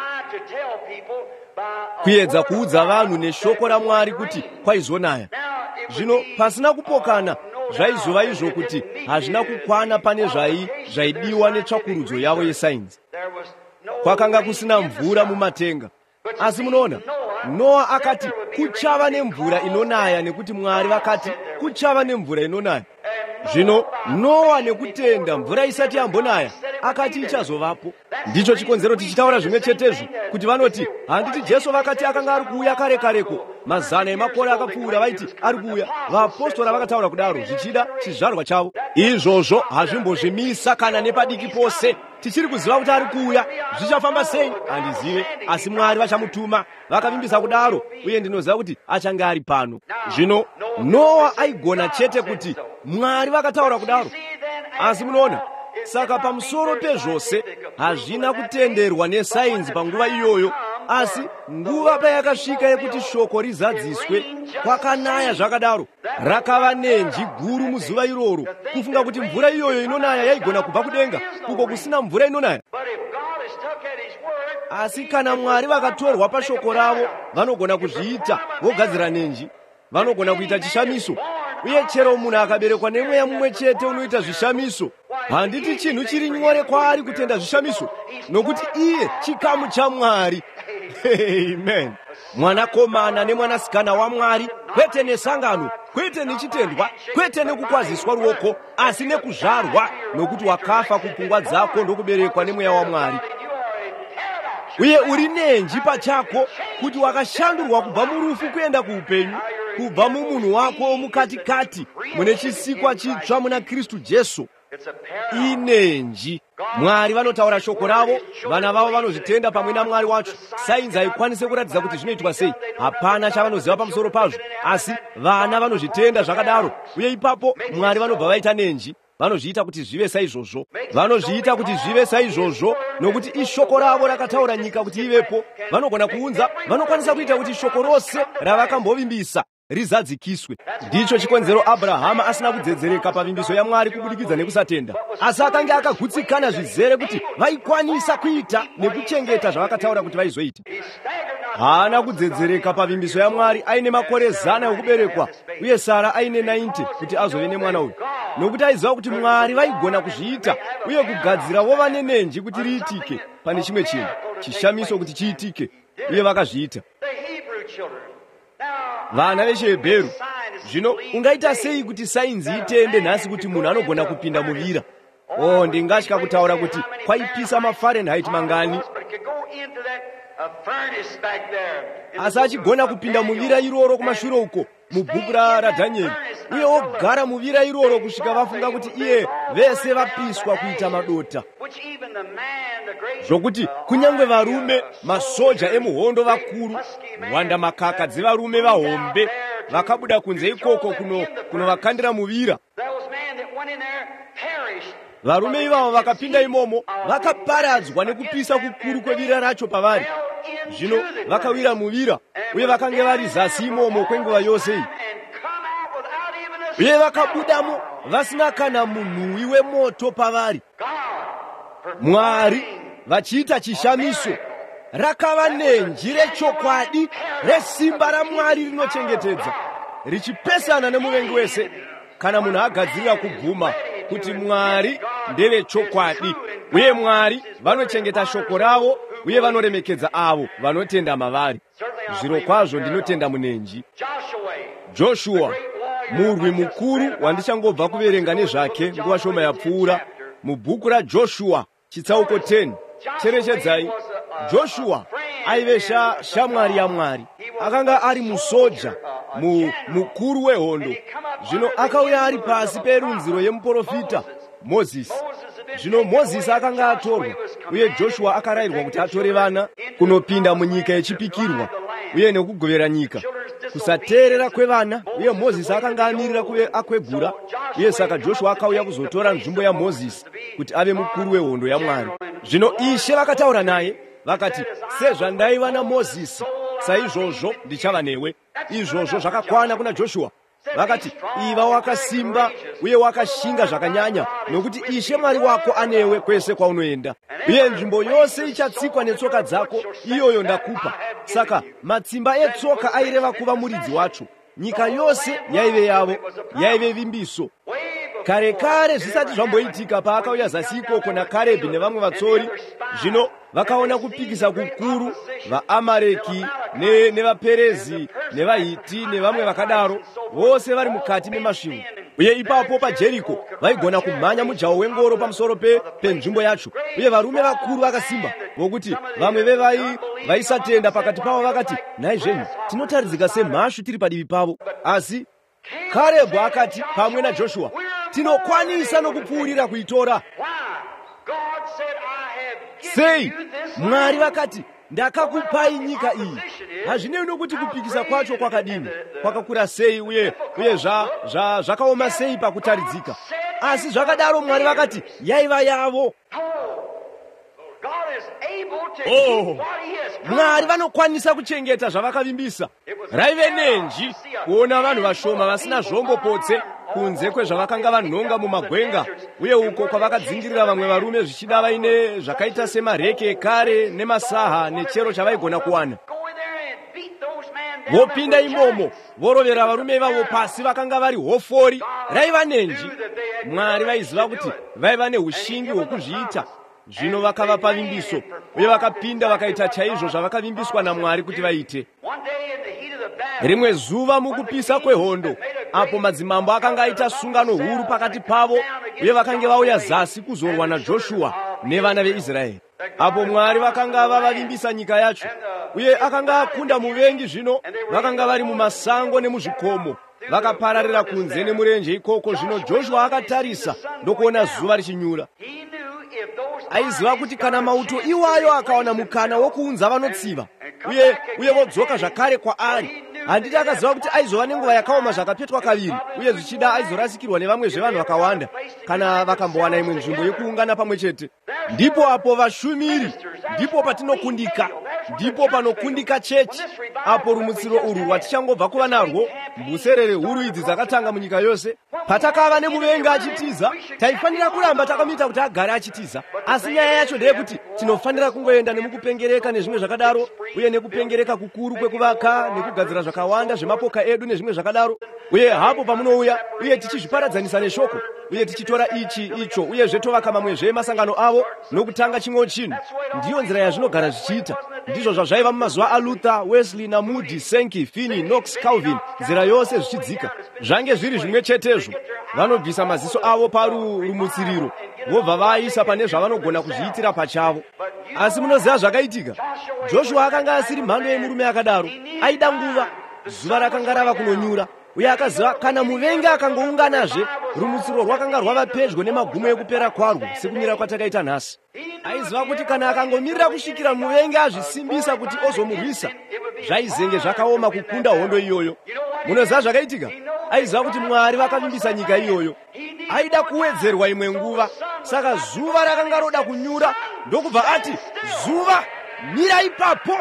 kuedza kuudza vanhu neshoko raMwari kuti kwaizonaya. Zvino pasina kupokana zvaizova izvo kuti hazvina kukwana pane zvai zvaidiwa netsvakurudzo yavo yesainzi. Kwakanga kusina mvura mumatenga. Asi munoona, Noa akati kuchava nemvura inonaya nekuti Mwari vakati kuchava nemvura inonaya. Zvino Noa nekutenda mvura isati yambonaya akati ichazovapo. Ndicho chikonzero tichitaura zvimwe chetezvo, kuti vanoti handiti Jesu vakati akanga ari kuuya kare kareko, mazana emakore akapfuura vaiti ari kuuya. Vapostora vakataura kudaro zvichida chizvarwa chavo. Izvozvo hazvimbozvimisa kana nepadiki pose. Tichiri kuziva kuti ari kuuya, zvichafamba sei handizive, asi Mwari vachamutuma. Vakavimbisa kudaro, uye ndinoziva kuti achange ari pano. Zvino Noa aigona chete kuti Mwari vakataura kudaro. Asi munoona, saka pamusoro pezvose hazvina kutenderwa nesainzi panguva iyoyo, asi nguva payakasvika yekuti shoko rizadziswe, kwakanaya zvakadaro. Rakava nenji guru muzuva iroro, kufunga kuti mvura iyoyo inonaya yaigona kubva kudenga, uko kusina mvura inonaya. Asi kana Mwari vakatorwa pashoko ravo, vanogona kuzviita vogadzira nenji. Vanogona kuita chishamiso. Uye chero munhu akaberekwa nemweya mumwe chete unoita zvishamiso. Handiti chinhu chiri nyore kwaari kutenda zvishamiso, nokuti iye chikamu chaMwari. Amen. Mwanakomana nemwanasikana waMwari, kwete nesangano, kwete nechitendwa, kwete nekukwaziswa ruoko, asi nekuzvarwa, nokuti wakafa kupfungwa dzako ndokuberekwa nemweya waMwari. Uye uri nenji pachako kuti wakashandurwa kubva murufu kuenda kuupenyu, kubva mumunhu wako mukatikati mune chisikwa chitsva muna Kristu Jesu. Inenji. Mwari vanotaura shoko ravo, vana vavo vanozvitenda pamwe naMwari wacho. Sainzi haikwanise kuratidza kuti zvinoitwa sei. Hapana chavanoziva pamusoro pazvo, asi vana vanozvitenda zvakadaro. Uye ipapo Mwari vanobva vaita nenji. Vanozviita kuti zvive saizvozvo. Vanozviita kuti zvive saizvozvo nokuti ishoko ravo rakataura nyika kuti ivepo. Vanogona kuunza, vanokwanisa kuita kuti shoko rose ravakambovimbisa rizadzikiswe. Ndicho chikonzero Abrahamu asina kudzedzereka pavimbiso ya Mwari kubudikidza nekusatenda, asi akange akagutsikana zvizere kuti vaikwanisa kuita nekuchengeta zvavakataura kuti vaizoita. Haana kudzedzereka pavimbiso ya Mwari aine makore zana okuberekwa, uye Sara aine nainti kuti azove nemwana uyu, nokuti aiziva kuti Mwari vaigona kuzviita uye kugadzira wova nenenji kuti riitike pane chimwe chinhu, chishamiso kuti chiitike, uye vakazviita. Vana vechiHebheru, zvino ungaita sei kuti sainzi itende nhasi kuti munhu anogona kupinda muvira? Oh, ndingatya kutaura kuti kwaipisa maFahrenheit mangani, asi achigona kupinda muvira iroro kumashure uko mubhuku raDhanieri, uye ogara muvira iroro kusvika vafunga kuti iye vese vapiswa kuita madota, zvokuti kunyange varume masoja emuhondo vakuru, wanda makaka dzevarume vahombe vakabuda kunze ikoko kuno kunovakandira muvira, varume ivavo vakapinda imomo vakaparadzwa nekupisa kukuru kwevira racho pavari. Zvino vakawira muvira, uye vakange vari zasi imomo kwenguva yose iyi, uye vakabudamo vasina kana munhuwi wemoto pavari. Mwari vachiita chishamiso, rakava nenji rechokwadi resimba raMwari rinochengetedza, richipesana nemuvengi wese kana munhu agadzirira kuguma kuti Mwari ndevechokwadi, uye Mwari vanochengeta shoko ravo, uye vanoremekedza avo vanotenda mavari. Zviro kwazvo ndinotenda munenji. Joshua, murwi mukuru wandichangobva kuverenga nezvake nguva shoma yapfuura, mubhuku raJoshua chitsauko teni. Cherechedzai, Joshua aive shamwari yaMwari, akanga ari musoja mu, mukuru wehondo. Zvino akauya ari pasi perunziro yemuprofita Mozisi. Zvino Mozisi akanga atorwa, uye Joshua akarayirwa kuti atore vana kunopinda munyika yechipikirwa uye nekugovera nyika, kusateerera kwevana, uye Mozisi akanga amirira kuve akwegura, uye saka Joshua akauya kuzotora nzvimbo yaMozisi kuti ave mukuru wehondo yaMwari. Zvino Ishe vakataura naye vakati, sezvandaiva naMozisi saizvozvo ndichava newe. Izvozvo zvakakwana kuna Joshua. Vakati, iva wakasimba uye wakashinga zvakanyanya, nokuti Ishe Mwari wako anewe kwese kwaunoenda, uye nzvimbo yose ichatsikwa netsoka dzako, iyoyo ndakupa. Saka matsimba etsoka aireva kuva muridzi wacho. Nyika yose yaive yavo, yaive vimbiso. Kare kare zvisati zvamboitika paakauya zasi ikoko naKarebhi nevamwe vatsori, zvino vakaona kupikisa kukuru, vaAmareki ne, nevaPerezi nevaHiti nevamwe vakadaro, vose vari mukati memasvingo. Uye ipapo paJeriko vaigona kumhanya mujaho wengoro pamusoro pe penzvimbo yacho, uye varume vakuru vakasimba vokuti vamwe vevai vaisatenda pakati pavo vakati, nhai zvenyu tinotaridzika semhashu tiri padivi pavo. Asi Karebhu akati pamwe naJoshua, tinokwanisa nokupfuurira kuitora. Sei? Mwari vakati, ndakakupai nyika iyi. Hazvinei nokuti kupikisa kwacho kwakadini, kwakakura sei, uye uye zva zva zvakaoma sei pakutaridzika. Asi zvakadaro Mwari vakati yaiva yavo. Oh, Mwari vanokwanisa kuchengeta zvavakavimbisa. Raive nenji kuona vanhu vashoma vasina zvombopotse kunze kwezvavakanga vanhonga mumagwenga, uye uko kwavakadzingirira vamwe varume zvichida vaine zvakaita semareke ekare nemasaha nechero chavaigona kuwana. Vopinda imomo vorovera varume ivavo pasi, vakanga vari hofori. Raiva nenji. Mwari vaiziva kuti vaiva neushingi hwokuzviita. Zvino vakavapa vimbiso, uye vakapinda vakaita chaizvo zvavakavimbiswa naMwari kuti vaite. Rimwe zuva mukupisa kwehondo, apo madzimambo akanga aita sungano huru pakati pavo, uye vakange vauya zasi kuzorwa naJoshua nevana veIsraeri. Apo Mwari vakanga vavavimbisa nyika yacho, uye akanga akunda muvengi. Zvino vakanga vari mumasango nemuzvikomo, vakapararira kunze nemurenje ikoko. Zvino Joshua akatarisa ndokuona zuva richinyura. Aiziva kuti kana mauto iwayo akaona mukana wokuunza vanotsiva, uye uye vodzoka zvakare kwaari, handiti akaziva kuti aizova nenguva yakaoma zvakapetwa kaviri, uye zvichida aizorasikirwa nevamwe zvevanhu vakawanda kana vakambowana imwe nzvimbo yekuungana pamwe chete. Ndipo apo vashumiri, ndipo patinokundika. ndipo panokundika chechi apo rumutsiro urwu watichangobva kuva narwo mbuserere huru idzi dzakatanga munyika yose. Patakava nemuvengi achitiza, taifanira kuramba takamita kuti agare achitiza, asi nyaya yacho ndeyekuti tinofanira kungoenda nemukupengereka nezvimwe zvakadaro, uye nekupengereka kukuru kwekuvaka nekugadzira zvakawanda zvemapoka edu nezvimwe zvakadaro. Uye hapo pamunouya uye tichizviparadzanisa neshoko, uye tichitora ichi icho uyezve tovaka mamwezve masangano avo nokutanga chimwe chinhu. Ndiyo nzira yazvinogara zvichiita. Ndizvo zvazvaiva mumazuva aLuther, Wesley naMoody, Sankey, Finney, Knox, Calvin, nzira yose zvichidzika. Zvange zviri zvimwe chetezvo. Vanobvisa maziso avo parumutsiriro vobva vaisa pane zvavanogona kuzviitira pachavo. Asi munoziva zvakaitika. Joshua akanga asiri mhando yemurume akadaro. Aida nguva. Zuva rakanga rava kunonyura. Uye akaziva kana muvengi akangounganazve, rumutsiro rwakanga rwava pedyo nemagumo ekupera kwarwo sekumira kwatakaita nhasi. Aiziva kuti kana akangomirira kusvikira muvengi azvisimbisa kuti ozomurwisa, zvaizenge zvakaoma kukunda hondo iyoyo. Munoziva zvakaitika? Aiziva kuti Mwari vakavimbisa nyika iyoyo. Aida kuwedzerwa imwe nguva, saka zuva rakanga roda kunyura, ndokubva ati, zuva, mira ipapo.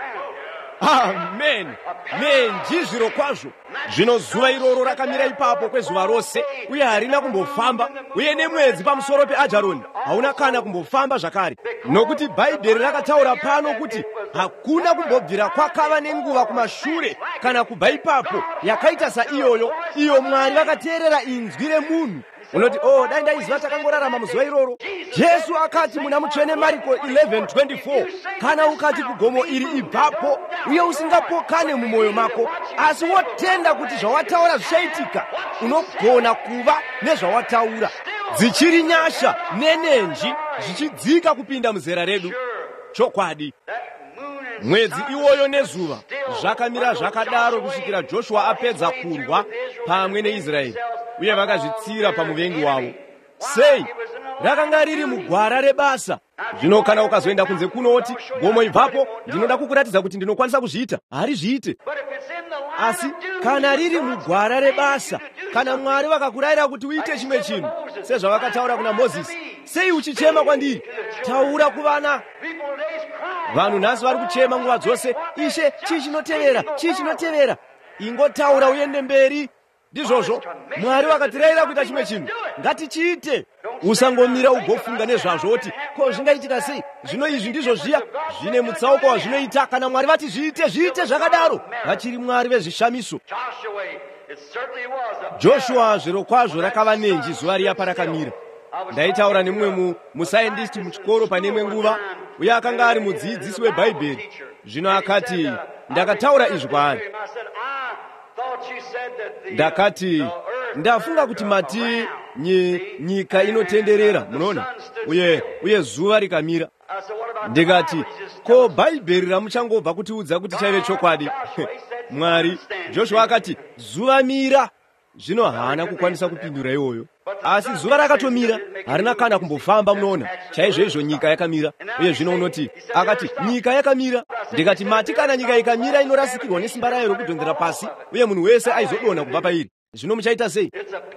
Amen. Menji zviro kwazvo. Zvino zuva iroro rakamira ipapo kwezuva rose, uye harina kumbofamba, uye nemwedzi pamusoro peAjaroni hauna kana kumbofamba zvakare. Nokuti Bhaibheri rakataura pano kuti hakuna kumbobvira kwakava nenguva kumashure kana kubva ipapo yakaita saiyoyo, iyo Mwari vakateerera inzwi remunhu. Unoti, oh, dai ndaiziva takangorarama muzuva iroro. Jesu akati muna mutsvene Mariko eleven twenty-four, kana ukati kugomo iri ibvapo, uye usingapokane mumwoyo mako, asi wotenda kuti zvawataura zvichaitika, unogona kuva nezvawataura. Dzichiri nyasha nenenji zvichidzika kupinda muzera redu. Chokwadi. Mwedzi iwoyo nezuva zvakamira zvakadaro kusvikira Joshua apedza kurwa pamwe neIsraeri, uye vakazvitsira pamuvengi wavo. Sei? Rakanga riri mugwara rebasa. Zvino kana ukazoenda kunze kunoti gomo ibvapo, ndinoda kukuratidza kuti ndinokwanisa kuzviita, harizviite. Asi kana riri mugwara rebasa, kana Mwari vakakurayira kuti uite chimwe chinhu, sezvavakataura kuna Mozisi, sei uchichema kwandiri? Taura kuvana. Vanhu nhasi vari kuchema nguva dzose, Ishe, chii chinotevera, chii chinotevera? Ingotaura uende mberi. Ndizvozvo Mwari vakatirayira kuita chimwe chinhu, ngatichiite. Usangomira ugofunga nezvazvo kuti ko zvingaitika sei. Zvino izvi ndizvo zviya zvine mutsauko wazvinoita. Kana Mwari vati zviite, zviite zvakadaro. Vachiri Mwari vezvishamiso. Joshua zviro kwazvo rakava nenji zuva riya parakamira. Ndaitaura nemumwe musaindisti muchikoro pane imwe nguva, uye akanga ari mudzidzisi weBhaibheri. Zvino akati, ndakataura izvi kwaari. Ndakati, ndafunga kuti mati nye, nyika inotenderera, munoona, uye uye zuva rikamira. Ndikati, ko Bhaibheri ramuchangobva kutiudza kuti chaive chokwadi? Mwari. Joshua akati, zuva mira. Zvino haana kukwanisa kupindura iwoyo. Asi zuva rakatomira, harina kana kumbofamba, munoona. Chaizvo nyika yakamira. Uye zvino unoti, akati, nyika yakamira. Ndikati, mati kana nyika ikamira inorasikirwa nesimba rayo rokudhonzera pasi, uye munhu wese aizodonha kubva pairi. Zvino muchaita sei?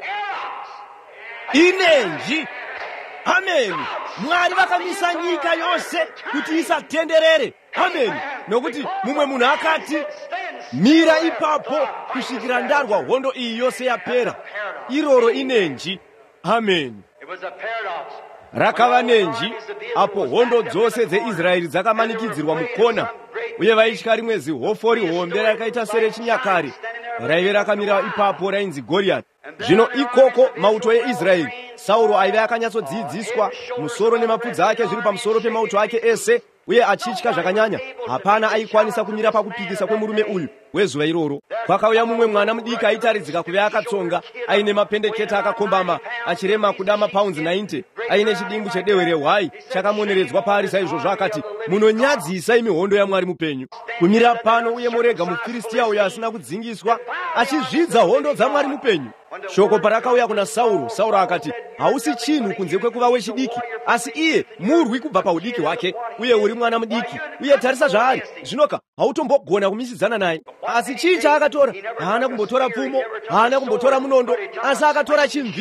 Inenji. Amen. Mwari vakamisa nyika yose kuti isatenderere. Amen. Nokuti mumwe munhu akati, mira ipapo kusvikira ndarwa hondo iyi yose yapera. Iroro inenji. Amen. Rakava nenji apo hondo dzose dzeIsraeri dzakamanikidzirwa mukona, uye vaitya rimwe zihofori hombe rakaita serechinyakare raive rakamira ipapo rainzi Goriathi. Zvino ikoko mauto eIsraeri, Sauro aive akanyatsodzidziswa, musoro nemapfudzi ake zviri pamusoro pemauto ake ese, uye achitya zvakanyanya. Hapana aikwanisa kumira pakupikisa kwemurume uyu wezuva iroro. Kwakauya mumwe mwana mudiki aitaridzika kuve akatsonga, aine mapendeketa akakombama, achirema kuda mapaunzi ninety, aine chidimbu chedehwe rehwai chakamoneredzwa paari. Saizvozvo akati, munonyadzisa imi hondo yaMwari mupenyu, kumira pano uye murega muFiristia uyo asina kudzingiswa achizvidza hondo dzaMwari mupenyu. Shoko parakauya kuna Sauro, Sauro akati, hausi chinhu kunze kwekuva wechidiki, asi iye murwi kubva paudiki hwake, uye uri mwana mudiki, uye tarisa zvaari. Zvinoka hautombogona kumisidzana naye. Asi chii chaakatora? Haana kumbotora pfumo, haana kumbotora munondo, asi akatora chimvii.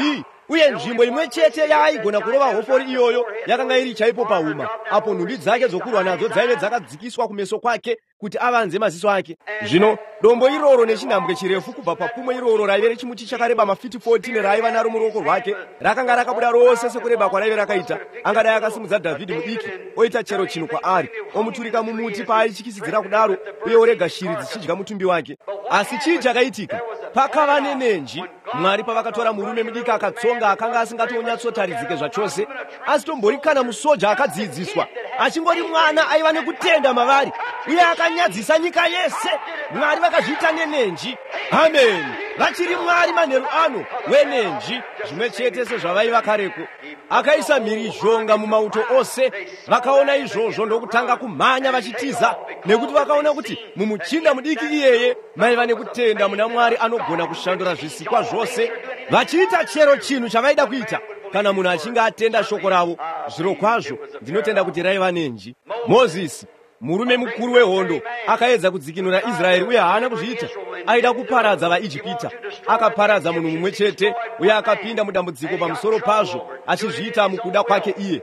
uye nzvimbo imwe chete yaaigona kurova hofori iyoyo yakanga iri chaipo pauma, apo nhumbi dzake dzokurwa nadzo dzaive dzakadzikiswa kumeso kwake kuti avanze maziso ake. Zvino dombo iroro nechinhambwe chirefu kubva papfumo iroro raive rechimuti chakareba mafiti fourteen raaiva naro muruoko rwake rakanga rakabuda rose sekureba kwaraive rakaita. Angadai akasimudza Dhavhidhi mudiki oita chero chinhu kwaari, omuturika mumuti paaichikisidzira kudaro, uye orega shiri dzichidya mutumbi wake. Asi chii chakaitika? Pakava nenenji Mwari pavakatora murume mudiki akatsonga akanga asingatonyatsotarizike zvachose, asi tombori kana musoja akadzidziswa achingori mwana aiva nekutenda mavari uye akanyadzisa nyika yese. Mwari vakazviita nenenji. Amen. Vachiri Mwari manheru ano wenenji zvimwe chete sezvavaiva kareko. Akaisa mhirizhonga mumauto ose. Vakaona izvozvo ndokutanga kumhanya vachitiza, nekuti vakaona kuti mumuchinda mudiki iyeye maiva nekutenda muna Mwari anogona kushandura zvisikwa zvose, vachiita chero chinhu chavaida kuita kana munhu achinge atenda shoko ravo. Zviro kwazvo ndinotenda kuti raiva nenji. Mozisi, murume mukuru wehondo, akaedza kudzikinura Israeri uye haana kuzviita. Aida kuparadza vaIjipita. Akaparadza munhu mumwe chete uye akapinda mudambudziko pamusoro pazvo achizviita mukuda kwake iye.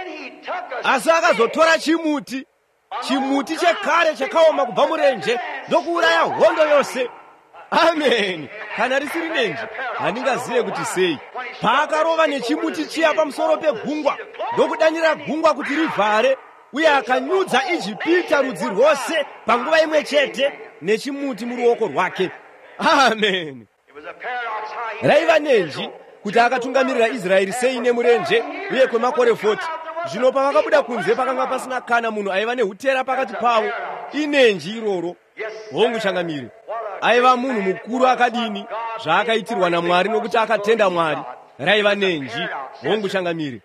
Asi akazotora chimuti, chimuti chekare chakaoma kubva murenje ndokuuraya hondo yose. Amen. Kana risiri nenji handingazive kuti sei. Paakarova nechimuti chiya pamusoro pegungwa ndokudanira gungwa kuti rivhare, uye akanyudza Ijipita rudzi rwose panguva imwe chete nechimuti muruoko rwake. Amen. Raiva nenji kuti akatungamirira Israeri sei nemurenje uye kwemakore forty. Zvino pavakabuda kunze pakanga pasina kana munhu aiva nehutera pakati pavo. Inenji iroro. Hongu changamire. Aiva munhu mukuru akadini zvaakaitirwa naMwari nokuti akatenda Mwari. Raiva nenji. Hongu changamire.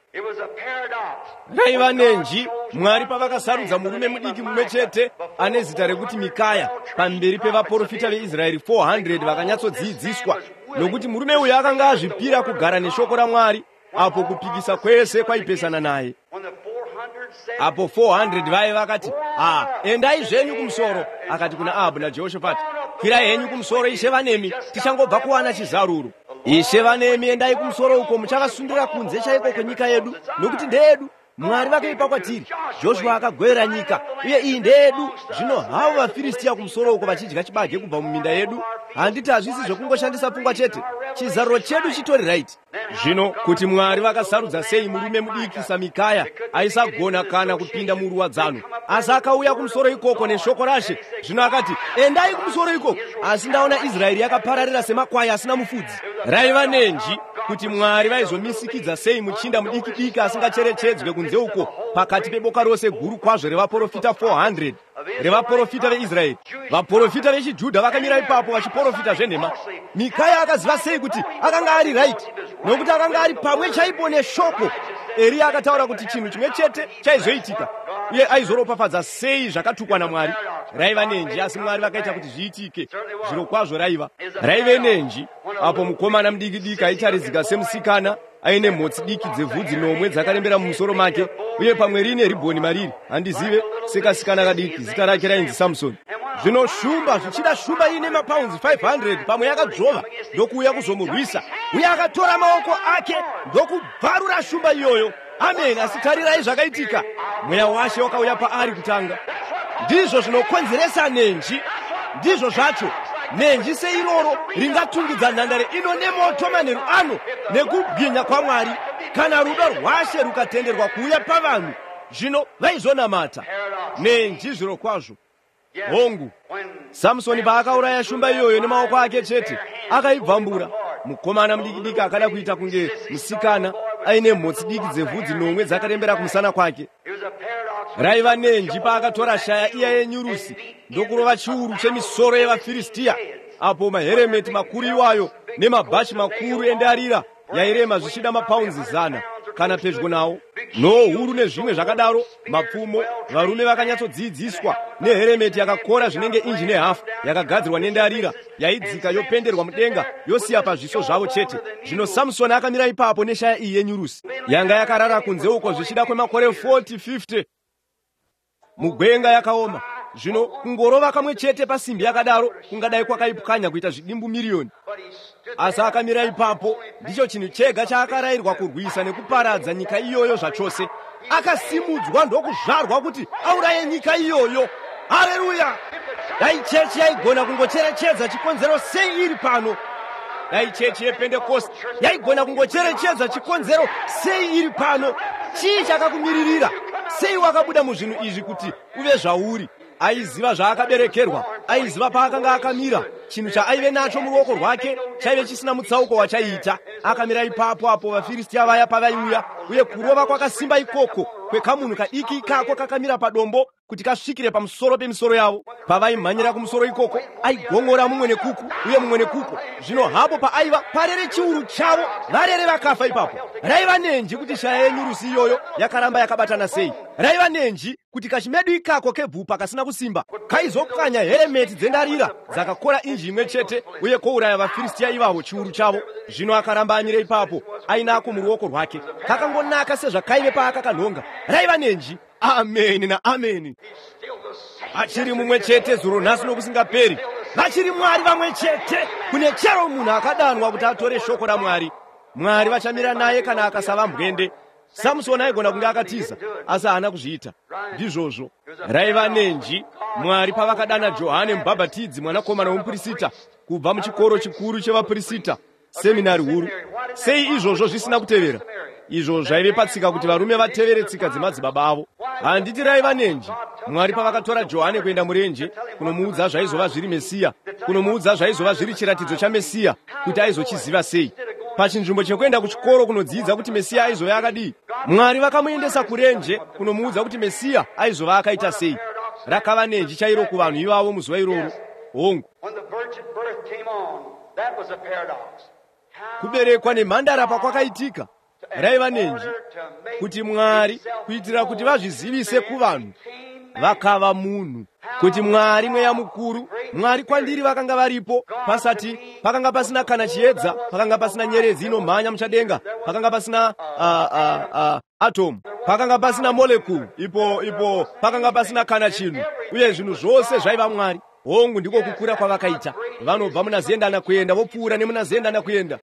Raiva nenji Mwari pavakasarudza murume mudiki mumwe chete ane zita rekuti Mikaya pamberi pevaprofita veIsraeri four hundred vakanyatsodzidziswa, nokuti murume uyu akanga azvipira kugara neshoko raMwari apo kupikisa kwese kwaipesana naye. Apo four hundred vaive vakati, "Ah, endai zvenyu kumusoro." Akati kuna Ahabhu naJehoshafati, "Kwirai henyu kumusoro, ishe vanemi, tichangobva kuwana chizaruro." Ishe vanemi, endai kumusoro uko muchakasundira kunze chaiko kwenyika yedu, nokuti ndeyedu. Mwari vakaipa kwatiri. Joshua akagwera nyika, uye iyi ndeyedu. Zvino havo vaFiristia kumusoro uko vachidya chibage kubva muminda yedu. Handiti hazvisi zvokungoshandisa pfungwa chete, chizaruro chedu chitori right. Zvino kuti Mwari vakasarudza sei murume mudiki saMikaya aisagona kana kupinda muruwadzano, asi akauya kumusoro ikoko neshoko rashe. Zvino akati, endai kumusoro ikoko, asi ndaona Israeri yakapararira semakwai asina mufudzi. Raiva nenji kuti Mwari vaizomisikidza sei muchinda mudiki diki asingacherechedzwe kunze uko pakati peboka rose guru kwazvo revaprofita four hundred revaprofita veIsraeri. Vaprofita vechiJudha vakamira ipapo vachiprofita zvenhema. Mikaya akaziva sei kuti akanga ari right, nokuti akanga ari pamwe chaipo neshoko. Eria akataura kuti chinhu chimwe chete chaizoitika, uye aizoropafadza sei zvakatukwa naMwari. Raiva nenji, asi Mwari vakaita kuti zviitike. Zviro kwazvo raiva raive nenji. Apo mukomana mudiki diki aitaridzika semusikana aine mhotsi diki dzevhudzi nomwe dzakarembera mumusoro make, uye pamwe rine ribhoni mariri, handizive, sekasikana kadiki zita rake rainzi Samsoni. Zvino shumba zvichida shumba ine mapounds five hundred pamwe yakadzvova ndokuuya kuzomurwisa, uye akatora maoko ake ndokubvarura shumba iyoyo. Amen. Asi tarirai zvakaitika, mweya washe wakauya paari kutanga. Ndizvo zvinokonzeresa nenji. Ndizvo zvacho. Nenji seiroro ringatungidza nhandare ino nemoto manheru ano nekubwinya kwaMwari kana rudo rwashe rukatenderwa kuuya pavanhu. Zvino vaizonamata nenji zviro kwazvo. Hongu, Samsoni paakauraya shumba iyoyo nemaoko ake chete, akaibvambura. Mukomana mudiki diki akada kuita kunge musikana aine mhotsi diki dzevhudzi nomwe dzakarembera kumusana kwake. Raiva nenji paakatora shaya iya yenyurusi ndokurova chiuru chemisoro yevaFiristia, apo maheremeti makuru iwayo nemabhachi makuru endarira yairema zvichida mapaunzi zana kana pedyo nawo, nohuru nezvimwe zvakadaro, mapfumo. Varume vakanyatsodzidziswa neheremeti yakakora zvinenge inji nehafu yakagadzirwa nendarira yaidzika yopenderwa mudenga yosiya pazviso zvavo chete. Zvino Samsoni akamira ipapo neshaya iyi yenyurusi yanga yakarara kunze uko zvichida kwemakore forty fifty mugwenga yakaoma, Zvino kungorova kamwe chete pasimbi yakadaro kungadai kwakaipwanya kuita zvidimbu miliyoni. Asi akamira ipapo, ndicho chinhu chega chaakarayirwa kurwisa nekuparadza nyika iyoyo zvachose. Akasimudzwa ndokuzvarwa kuti auraye nyika iyoyo. Haleluya! Dai chechi yaigona kungocherechedza chikonzero sei iri pano? Dai chechi yePentecost yaigona kungocherechedza chikonzero sei iri pano? Chii chakakumiririra? Sei wakabuda muzvinhu izvi kuti uve zvauri? Aiziva zvaakaberekerwa, aiziva paakanga akamira. Chinhu chaaive nacho muruoko rwake chaive chisina mutsauko wachaiita. Akamira ipapo apo vaFiristia vaya pavaiuya, uye kurova kwakasimba ikoko kwekamunhu kadiki kako kakamira padombo kuti kasvikire pamusoro pemisoro yavo. Pavaimhanyira kumusoro ikoko, aigong'ora mumwe nekuku uye mumwe nekuku. Zvino hapo paaiva parere chiuru chavo, varere vakafa ipapo. Raiva nenji kuti shaya yenyurusi iyoyo yakaramba yakabatana sei. Raiva nenji kuti kachimedu ikako kebvupa kasina kusimba kaizopwanya heremeti dzendarira dzakakora inji imwe chete uye kouraya vaFiristia ivavo chiuru chavo. Zvino akaramba anyire ipapo ainako muruoko rwake, kakangonaka sezvakaive paakakanhonga. Raiva nenji. Ameni na ameni. Achiri mumwe chete zuro nhasi nokusingaperi. Vachiri Mwari vamwe chete. Kune chero munhu akadanwa kuti atore shoko raMwari. Mwari vachamira naye kana akasava mbwende. Samusoni aigona kunge akatiza, asi haana kuzviita. Ndizvozvo raiva nenji Mwari pavakadana Johani Mubhabhatidzi, mwanakomana womuprista, kubva muchikoro chikuru chevaprista, seminari huru. Sei izvozvo zvisina kutevera? Izvo zvaive patsika kuti varume vatevere tsika dzemadzibaba avo. Handiti raiva nenji Mwari pavakatora Johani kuenda murenje kunomuudza zvaizova zviri Mesiya, kunomuudza zvaizova zviri chiratidzo chaMesiya, kuti aizochiziva sei. Pachinzvimbo chekuenda kuchikoro kunodzidza kuti Mesiya aizova akadii, Mwari vakamuendesa kurenje kunomuudza kuti Mesiya aizova akaita sei. Rakava nenji chairo kuvanhu ivavo muzuva iroro. Hongu, kuberekwa nemhandara pakwakaitika, raiva nenji kuti Mwari, kuitira kuti vazvizivise kuvanhu, vakava munhu. Kuti Mwari mweya mukuru, Mwari kwandiri vakanga varipo pasati pakanga pasina kana chiedza, pakanga pasina nyeredzi inomhanya muchadenga, pakanga pasina uh, uh, uh, atomu, pakanga pasina molekulu, ipo ipo pakanga pasina kana chinhu, uye zvinhu zvose zvaiva Mwari. Hongu, ndiko kukura kwavakaita. Vanobva munazendana kuenda vopfuura nemunazendana kuenda.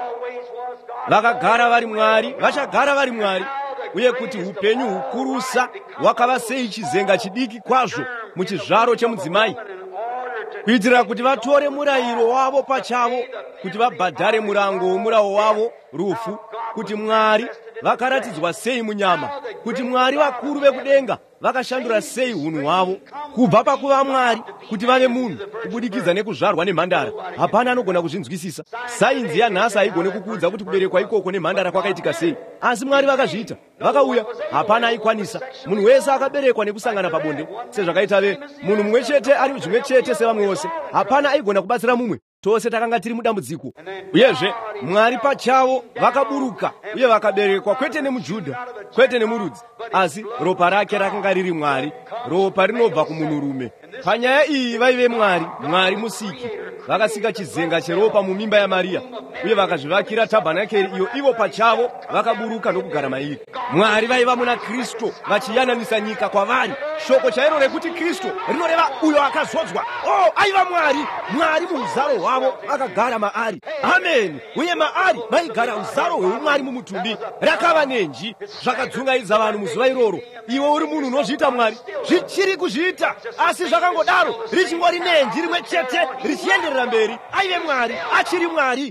Vakagara vari Mwari, vachagara vari Mwari. Uye kuti upenyu hukurusa hwakava sei chizenga chidiki kwazvo muchizvaro chemudzimai, kuitira kuti vatore murayiro wavo pachavo, kuti vabhadhare murango womurawo wavo, rufu. Kuti Mwari vakaratidzwa sei munyama, kuti Mwari vakuru vekudenga vakashandura sei hunhu hwavo kubva pakuva Mwari kuti vave munhu, kubudikidza nekuzvarwa nemhandara. Hapana anogona kuzvinzwisisa. Sainzi yanhasi haigone kukuudza kuti kuberekwa ikoko nemhandara kwakaitika sei, asi Mwari vakazviita, vakauya. Hapana aikwanisa. Munhu wese akaberekwa nekusangana pabonde, sezvakaita ve munhu mumwe chete ari zvimwe chete sevamwe vose. Hapana aigona kubatsira mumwe. Tose takanga tiri mudambudziko. Uyezve Mwari pachavo vakaburuka uye vakaberekwa, kwete nemuJudha, kwete nemurudzi, asi ropa rake rakanga riri Mwari, ropa rinobva kumunhurume. Panyaya iyi vaive Mwari, Mwari musiki. Vakasika chizenga cheropa mumimba yaMariya uye vakazvivakira tabhanakeri iyo ivo pachavo vakaburuka nokugara mairi. Mwari vaiva muna Kristu vachiyananisa nyika kwavari. Shoko chairo rekuti Kristu rinoreva uyo akazodzwa. Oh, aiva Mwari, Mwari muuzaro hwavo vakagara maari. Amen. Uye maari vaigara uzaro hweumwari mumutumbi. Rakava nenji zvakadzungaidza vanhu muzuva iroro. Iwe uri munhu unozviita Mwari, zvichiri kuzviita, asi zvakangodaro richingori nenji rimwe chete richienderera mberi. Aive Mwari, achiri Mwari,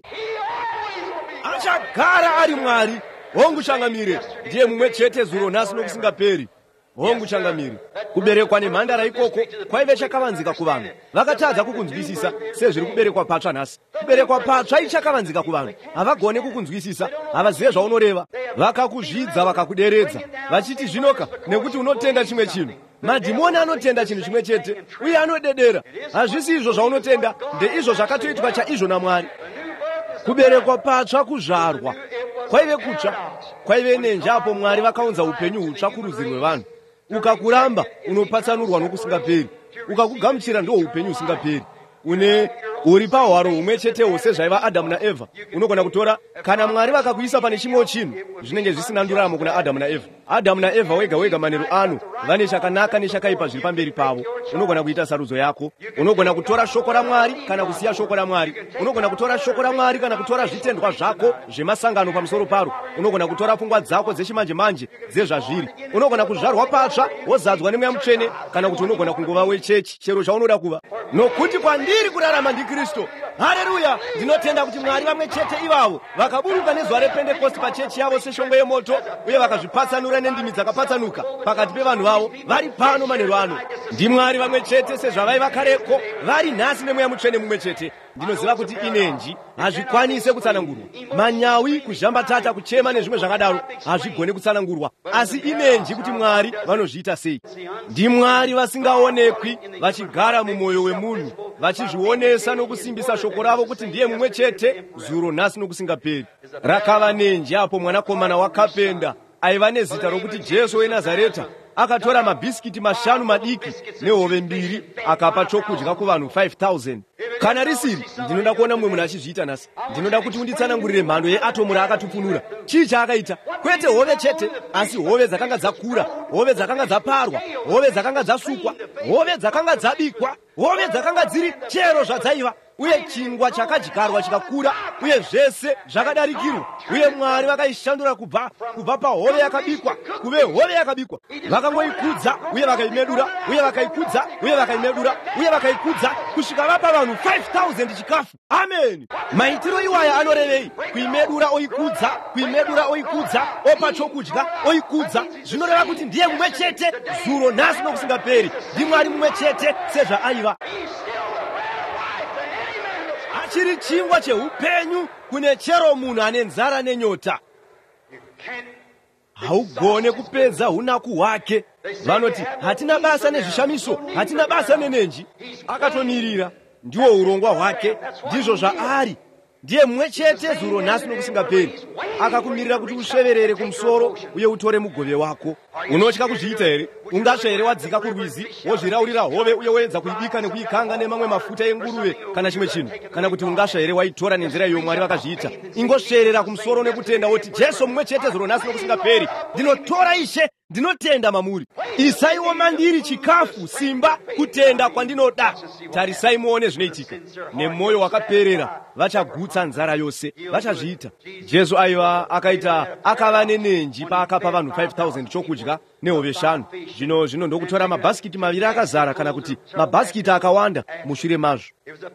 achagara ari Mwari. Hongu changamire, ndiye mumwe chete zuro nhasi nokusingaperi. Hongu changamire. Kuberekwa nemhandara ikoko kwaive chakavanzika kuvanhu, vakatadza kukunzwisisa sezviri kuberekwa patsva nhasi. Kuberekwa patsva ichakavanzika kuvanhu, havagone kukunzwisisa, havazive zvaunoreva. Vakakuzvidza vakakuderedza vachiti zvinoka nekuti unotenda chimwe chinhu. Madhimoni anotenda chinhu chimwe chete uye anodedera. Hazvisi izvo zvaunotenda, ndeizvo zvakatoitwa chaizvo naMwari. Kuberekwa patsva, kuzvarwa kwaive kutsva, kwaive nenji apo Mwari vakaunza upenyu hutsva kurudzi rwevanhu. Ukakuramba unopatsanurwa nokusingaperi, ukakugamuchira ndo upenyu usingaperi. Une uri pahwaro humwe chetewo sezvaiva Adamu naEvha. Unogona kutora kana Mwari vakakuisa pane chimwewo chinhu zvinenge zvisina nduramo kuna Adamu naEvha. Adamu naEvha wega wega manheru ano vane chakanaka nechakaipa zviri pamberi pavo. Unogona kuita sarudzo yako. Unogona kutora shoko raMwari kana kusiya shoko raMwari. Unogona kutora shoko raMwari kana kutora zvitendwa zvako zvemasangano pamusoro paro. Unogona kutora pfungwa dzako dzechimanje manje dzezvazviri. Unogona kuzvarwa patsva wozadzwa nemweya mutsvene, kana kuti unogona kungova wechechi chero chaunoda kuva. Nokuti kwandiri kurarama ndiKristu. Haleluya! Ndinotenda kuti Mwari vamwe chete ivavo vakaburuka nezuva rePentekosti pachechi yavo seshongwe yemoto uye vakazvipatsanura nendimi dzakapatsanuka pakati pevanhu vavo vari pano manheru ano. NdiMwari vamwe chete sezvavaiva kareko, vari nhasi nemweya mutsvene mumwe chete. Ndinoziva kuti inenji hazvikwanise kutsanangurwa. Manyawi, kuzhambatata, kuchema nezvimwe zvakadaro hazvigone kutsanangurwa. Asi inenji kuti Mwari vanozviita sei. NdiMwari vasingaonekwi vachigara mumwoyo wemunhu, vachizvionesa nokusimbisa shoko ravo kuti ndiye mumwe chete zuro nhasi nokusingaperi. Rakava nenji apo mwanakomana wakapenda aiva nezita rokuti Jesu weNazareta akatora mabhisikiti mashanu madiki nehove mbiri akapa chokudya kuvanhu five thousand. Kana risiri, ndinoda kuona mumwe munhu achizviita nhasi. Ndinoda kuti unditsanangurire mhando yeatomu raakatupunura. Chii chaakaita? Kwete hove chete, asi hove dzakanga dzakura, hove dzakanga dzaparwa, hove dzakanga dzasukwa, hove dzakanga dzabikwa, hove dzakanga dziri chero zvadzaiva, uye chingwa chakadyarwa chikakura, uye zvese zvakadarikirwa. Uye Mwari vakaishandura kubva kubva pahove yakabikwa kuve hove yakabikwa. Vakangoikudza uye vakaimedura, uye vakaikudza uye vakaimedura, uye vakaikudza kusvika vapa vanhu five thousand chikafu. Amen. Maitiro iwaya anorevei? Kuimedura oikudza, kuimedura oikudza, opa chokudya oikudza. Zvinoreva kuti ndiye mumwe chete zuro nhasi nokusingaperi. NdiMwari mumwe chete sezvaaiva. Achiri chingwa cheupenyu kune chero munhu ane nzara nenyota. Haugone kupedza unaku hwake. Vanoti hatina basa nezvishamiso, hatina basa nenenji. Akatonirira, ndiwo urongwa hwake, ndizvo zvaari. Ndiye mumwe chete zuro nhasi nokusingaperi. Akakumirira kuti usveverere kumusoro uye utore mugove wako. Unotya kuzviita here? Ungasva here wadzika kurwizi wozviraurira hove uye woedza kuibika nekuikanga nemamwe mafuta enguruve kana chimwe chinhu? Kana kuti ungasva here waitora nenzira iyo Mwari vakazviita? Ingosverera kumusoro nekutenda woti Jesu mumwe chete zuro nhasi nokusingaperi. Ndinotora Ishe, ndinotenda mamuri. Isaiwo mandiri chikafu, simba, kutenda kwandinoda. Tarisai muone zvinoitika. Nemwoyo wakaperera vachagutsa nzara yose, vachazviita. Jesu aiva akaita akava nenenji paakapa vanhu five thousand chokudya nehove shanu. Zvino zvino ndokutora mabhasikiti maviri akazara, kana kuti mabhasikiti akawanda mushure mazvo.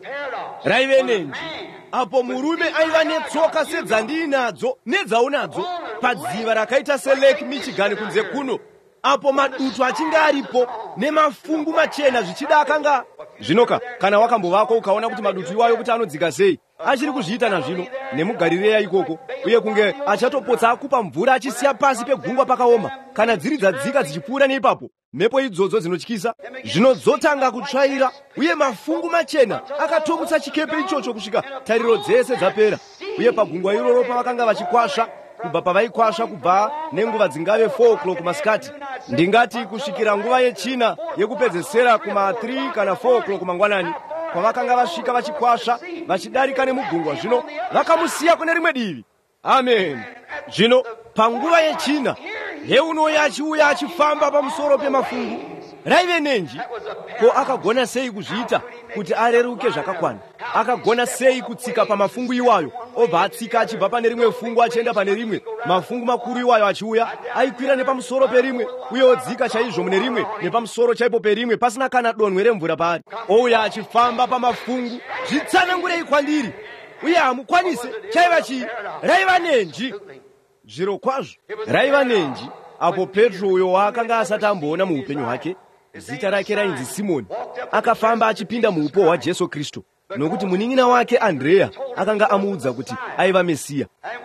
Raive nenji apo murume aiva netsoka sedzandinadzo nedzaunadzo padziva rakaita seLake Michigan kunze kuno, apo madutu achinge aripo nemafungu machena zvichida akanga. Zvinoka kana wakambovako ukaona kuti madutu iwayo kuti anodzika sei, achiri kuzviita nazvino nemugarireya ikoko, uye kunge achatopotsa akupa mvura achisiya pasi pegungwa pakaoma, kana dziri dzadzika dzichipfuura neipapo mhepo idzodzo dzinotyisa, zvinodzotanga kutsvaira, uye mafungu machena akatomutsa chikepe ichocho kusvika tariro dzese dzapera. Uye pagungwa iroro pavakanga vachikwasva, kubva pavaikwasva kubva nenguva dzingave four o'clock masikati, ndingati kusvikira nguva yechina yekupedzesera kuma three kana four o'clock mangwanani, kwavakanga vasvika vachikwasva vachidarika nemugungwa, zvino vakamusiya kune rimwe divi. Amen. Zvino panguva yechina heunoya achiuya achifamba pamusoro pemafungu. Raive nenji. Ko akagona sei kuzviita kuti areruke zvakakwana? Akagona sei kutsika pamafungu iwayo obva atsika achibva pane rimwe fungu achienda pane rimwe? Mafungu makuru iwayo achiuya aikwira nepamusoro perimwe uye odzika chaizvo mune rimwe nepamusoro chaipo perimwe pasina kana donhwe remvura paari. Ouya achifamba pamafungu. Zvitsanangurei kwandiri. Uye hamukwanise chaiva chii? Raiva nenji. Zviro kwazvo raiva nenji. Apo Petro uyo waakanga asati amboona muupenyu hwake, zita rake rainzi Simoni, akafamba achipinda muupo hwaJesu Kristu, nokuti munin'ina wake Andrea akanga amuudza kuti aiva Mesiya.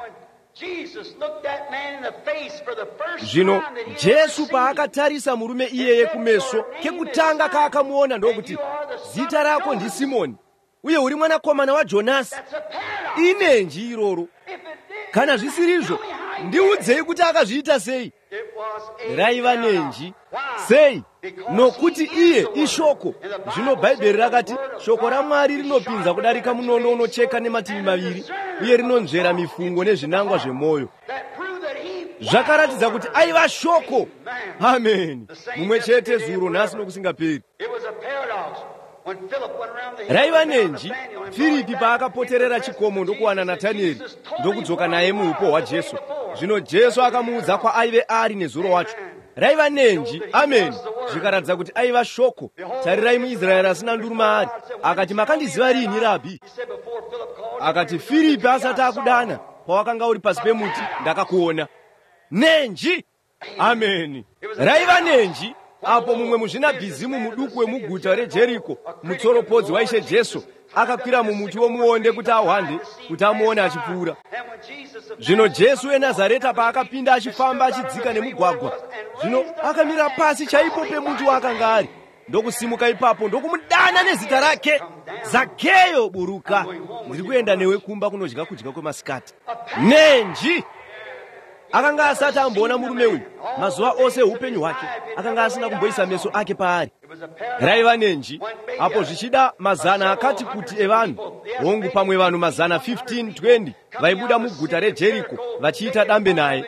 Zvino Jesu paakatarisa murume iyeye kumeso, kekutanga kaakamuona ndokuti, zita rako ndi Simoni, uye uri mwanakomana waJonasi. Inenji iroro. Kana zvisirizvo, ndiudzei kuti akazviita sei. Raiva nenji sei? Nokuti iye ishoko. Zvino Bhaibheri rakati shoko raMwari rinopinza kudarika munondo unocheka nemativi maviri, uye rinonzvera mifungo nezvinangwa zvemwoyo. Zvakaratidza kuti aiva shoko. Amen. Mumwe chete zuro nhasi nokusingaperi. Raiva nenji Filipi paakapoterera chikomo ndokuwana Natanieri ndokudzoka naye muupo hwaJesu. Zvino Jesu akamuudza kwaaive ari nezuro wacho. Raiva nenji, amen, zvikaratidza kuti aiva shoko. Tarirai muIsraeri asina nduru maari. Akati, makandiziva rini Rabhi? Akati, Filipi asati akudana pawakanga uri pasi pemuti ndakakuona. Nenji, amen. Raiva nenji apo mumwe muzvinabhizimu muduku wemuguta reJeriko, mutsoropodzi waishe Jesu, akakwira mumuti womuonde kuti ahwande kuti amuone achipfuura. Zvino Jesu weNazareta paakapinda achifamba achidzika nemugwagwa, zvino akamira pasi chaipo pemuti waakanga ari, ndokusimuka ipapo ndokumudana nezita rake, Zakeyo, buruka, ndiri kuenda newe kumba kunodya kudya kwemasikati. Nenji akanga asati amboona murume uyu mazuva ose eupenyu hwake, akanga asina kumboisa meso ake paari. Raiva nenji apo zvichida mazana akati kuti evanhu, hongu pamwe vanhu mazana fifteen twenty vaibuda muguta reJeriko vachiita dambe naye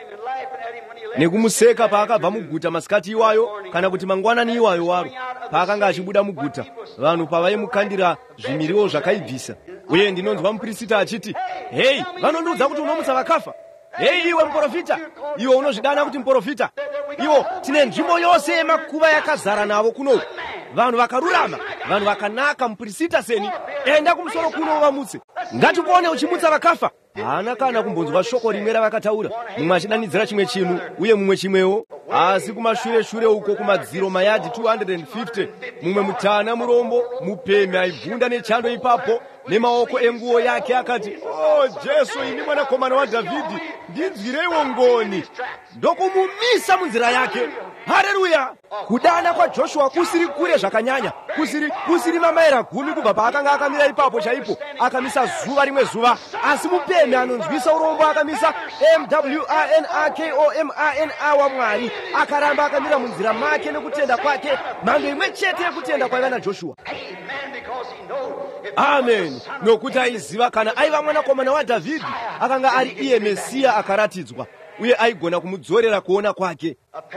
nekumuseka paakabva muguta masikati iwayo kana kuti mangwanani iwayo waro paakanga achibuda muguta, vanhu pavaimukandira zvimiriwo zvakaibvisa. Uye ndinonzwa muprista achiti, hei, vanondiudza kuti unomutsa vakafa. Hei iwe muprofita, iwe unozvidana kuti muprofita. Iwo tine nzvimbo yose yemakuva yakazara navo kuno, vanhu vakarurama, vanhu vakanaka. Muprista seni, enda kumusoro kuno uvamutse. Ngatikuone uchimutsa vakafa. Haana kana kumbonzwa shoko rimwe ravakataura, mumwe achidanidzira chimwe chinhu uye mumwe chimwewo. Asi kumashure shure uko kumadziro mayadhi two hundred fifty, mumwe mutana murombo mupemhi aibvunda nechando ipapo nemaoko enguo yake akati, oh Jesu, ini mwanakomana waDhavhidhi, ndinzwireiwo ngoni. Ndokumumisa munzira yake. Haleluya! Kudana kwaJoshua kusiri kure zvakanyanya, kusiri kusiri mamaira gumi kubva paakanga akamira ipapo chaipo, akamisa zuva rimwe zuva. Asi mupemhi anonzwisa urombo akamisa M W A N A K O M A N A waMwari, akaramba akamira munzira make nekutenda kwake, mhando imwe chete yekutenda kwaiva naJoshua. Amen. Nokuti aiziva kana aiva mwanakomana waDhavhidhi, akanga ari iye Mesiya akaratidzwa, uye aigona kumudzorera kuona kwake.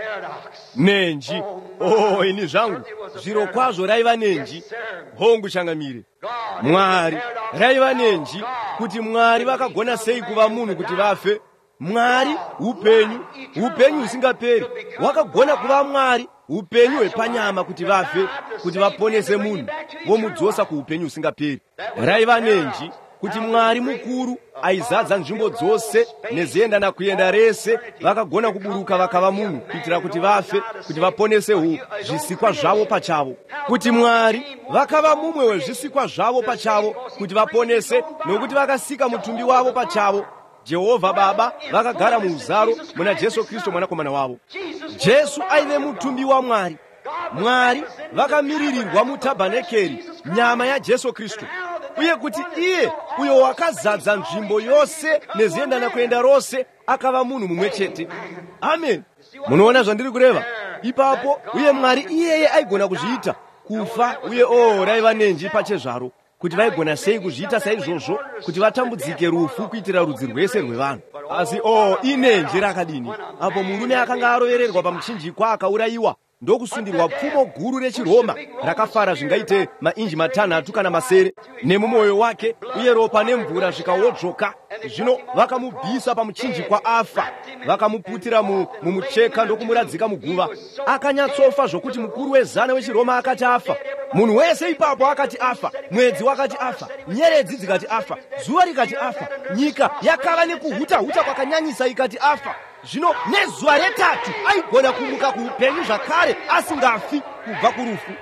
Nenji, oh ini zvangu, zviro kwazvo raiva nenji. Hongu changamire. Mwari, raiva nenji kuti Mwari vakagona sei kuva munhu kuti vafe. Mwari upenyu, upenyu usingaperi, wakagona kuva Mwari upenyu hwepanyama kuti vafe, kuti vaponese munhu vomudzosa kuupenyu usingaperi. Raiva nenji kuti Mwari mukuru aizadza nzvimbo dzose neziendana kuenda rese, vakagona kuburuka vakava munhu kuitira kuti vafe, kuti vaponese hu zvisikwa zvavo pachavo. Kuti Mwari vakava mumwe wezvisikwa zvavo pachavo kuti vaponese, nokuti vakasika mutumbi wavo pachavo. Jehovha Baba vakagara muuzaro muna Jesu Kristu mwanakomana wavo. Jesu aive mutumbi waMwari. Mwari vakamiririrwa mutabhanekeri, nyama yaJesu Kristu, uye kuti iye uyo wakazadza nzvimbo yose neziendana kuenda rose akava munhu mumwe chete. Amen. Munoona zvandiri kureva? Ipapo uye Mwari iyeye aigona kuzviita kufa, uye oh raiva nenji pachezvaro kuti vaigona sei kuzviita saizvozvo, kuti vatambudzike rufu kuitira rudzi rwese rwevanhu. Asi oh inenji rakadini apo murume akanga arovererwa pamuchinjikwa akaurayiwa, ndokusundirwa pfumo guru rechiRoma rakafara zvingaite mainji matanhatu kana masere nemumwoyo wake, uye ropa nemvura zvikaodzoka. Zvino vakamubvisa pamuchinjikwa afa, vakamuputira mumucheka ndokumuradzika muguva. Akanyatsofa zvokuti mukuru wezana wechiRoma akati afa. Munhu wese ipapo akati afa. Mwedzi wakati afa, nyeredzi dzikati afa, zuva rikati afa, nyika yakava nekuhuta-huta kwakanyanyisa ikati afa. Zvino nezuva retatu aigona kumuka kuupenyu zvakare asingafi kubva kurufu.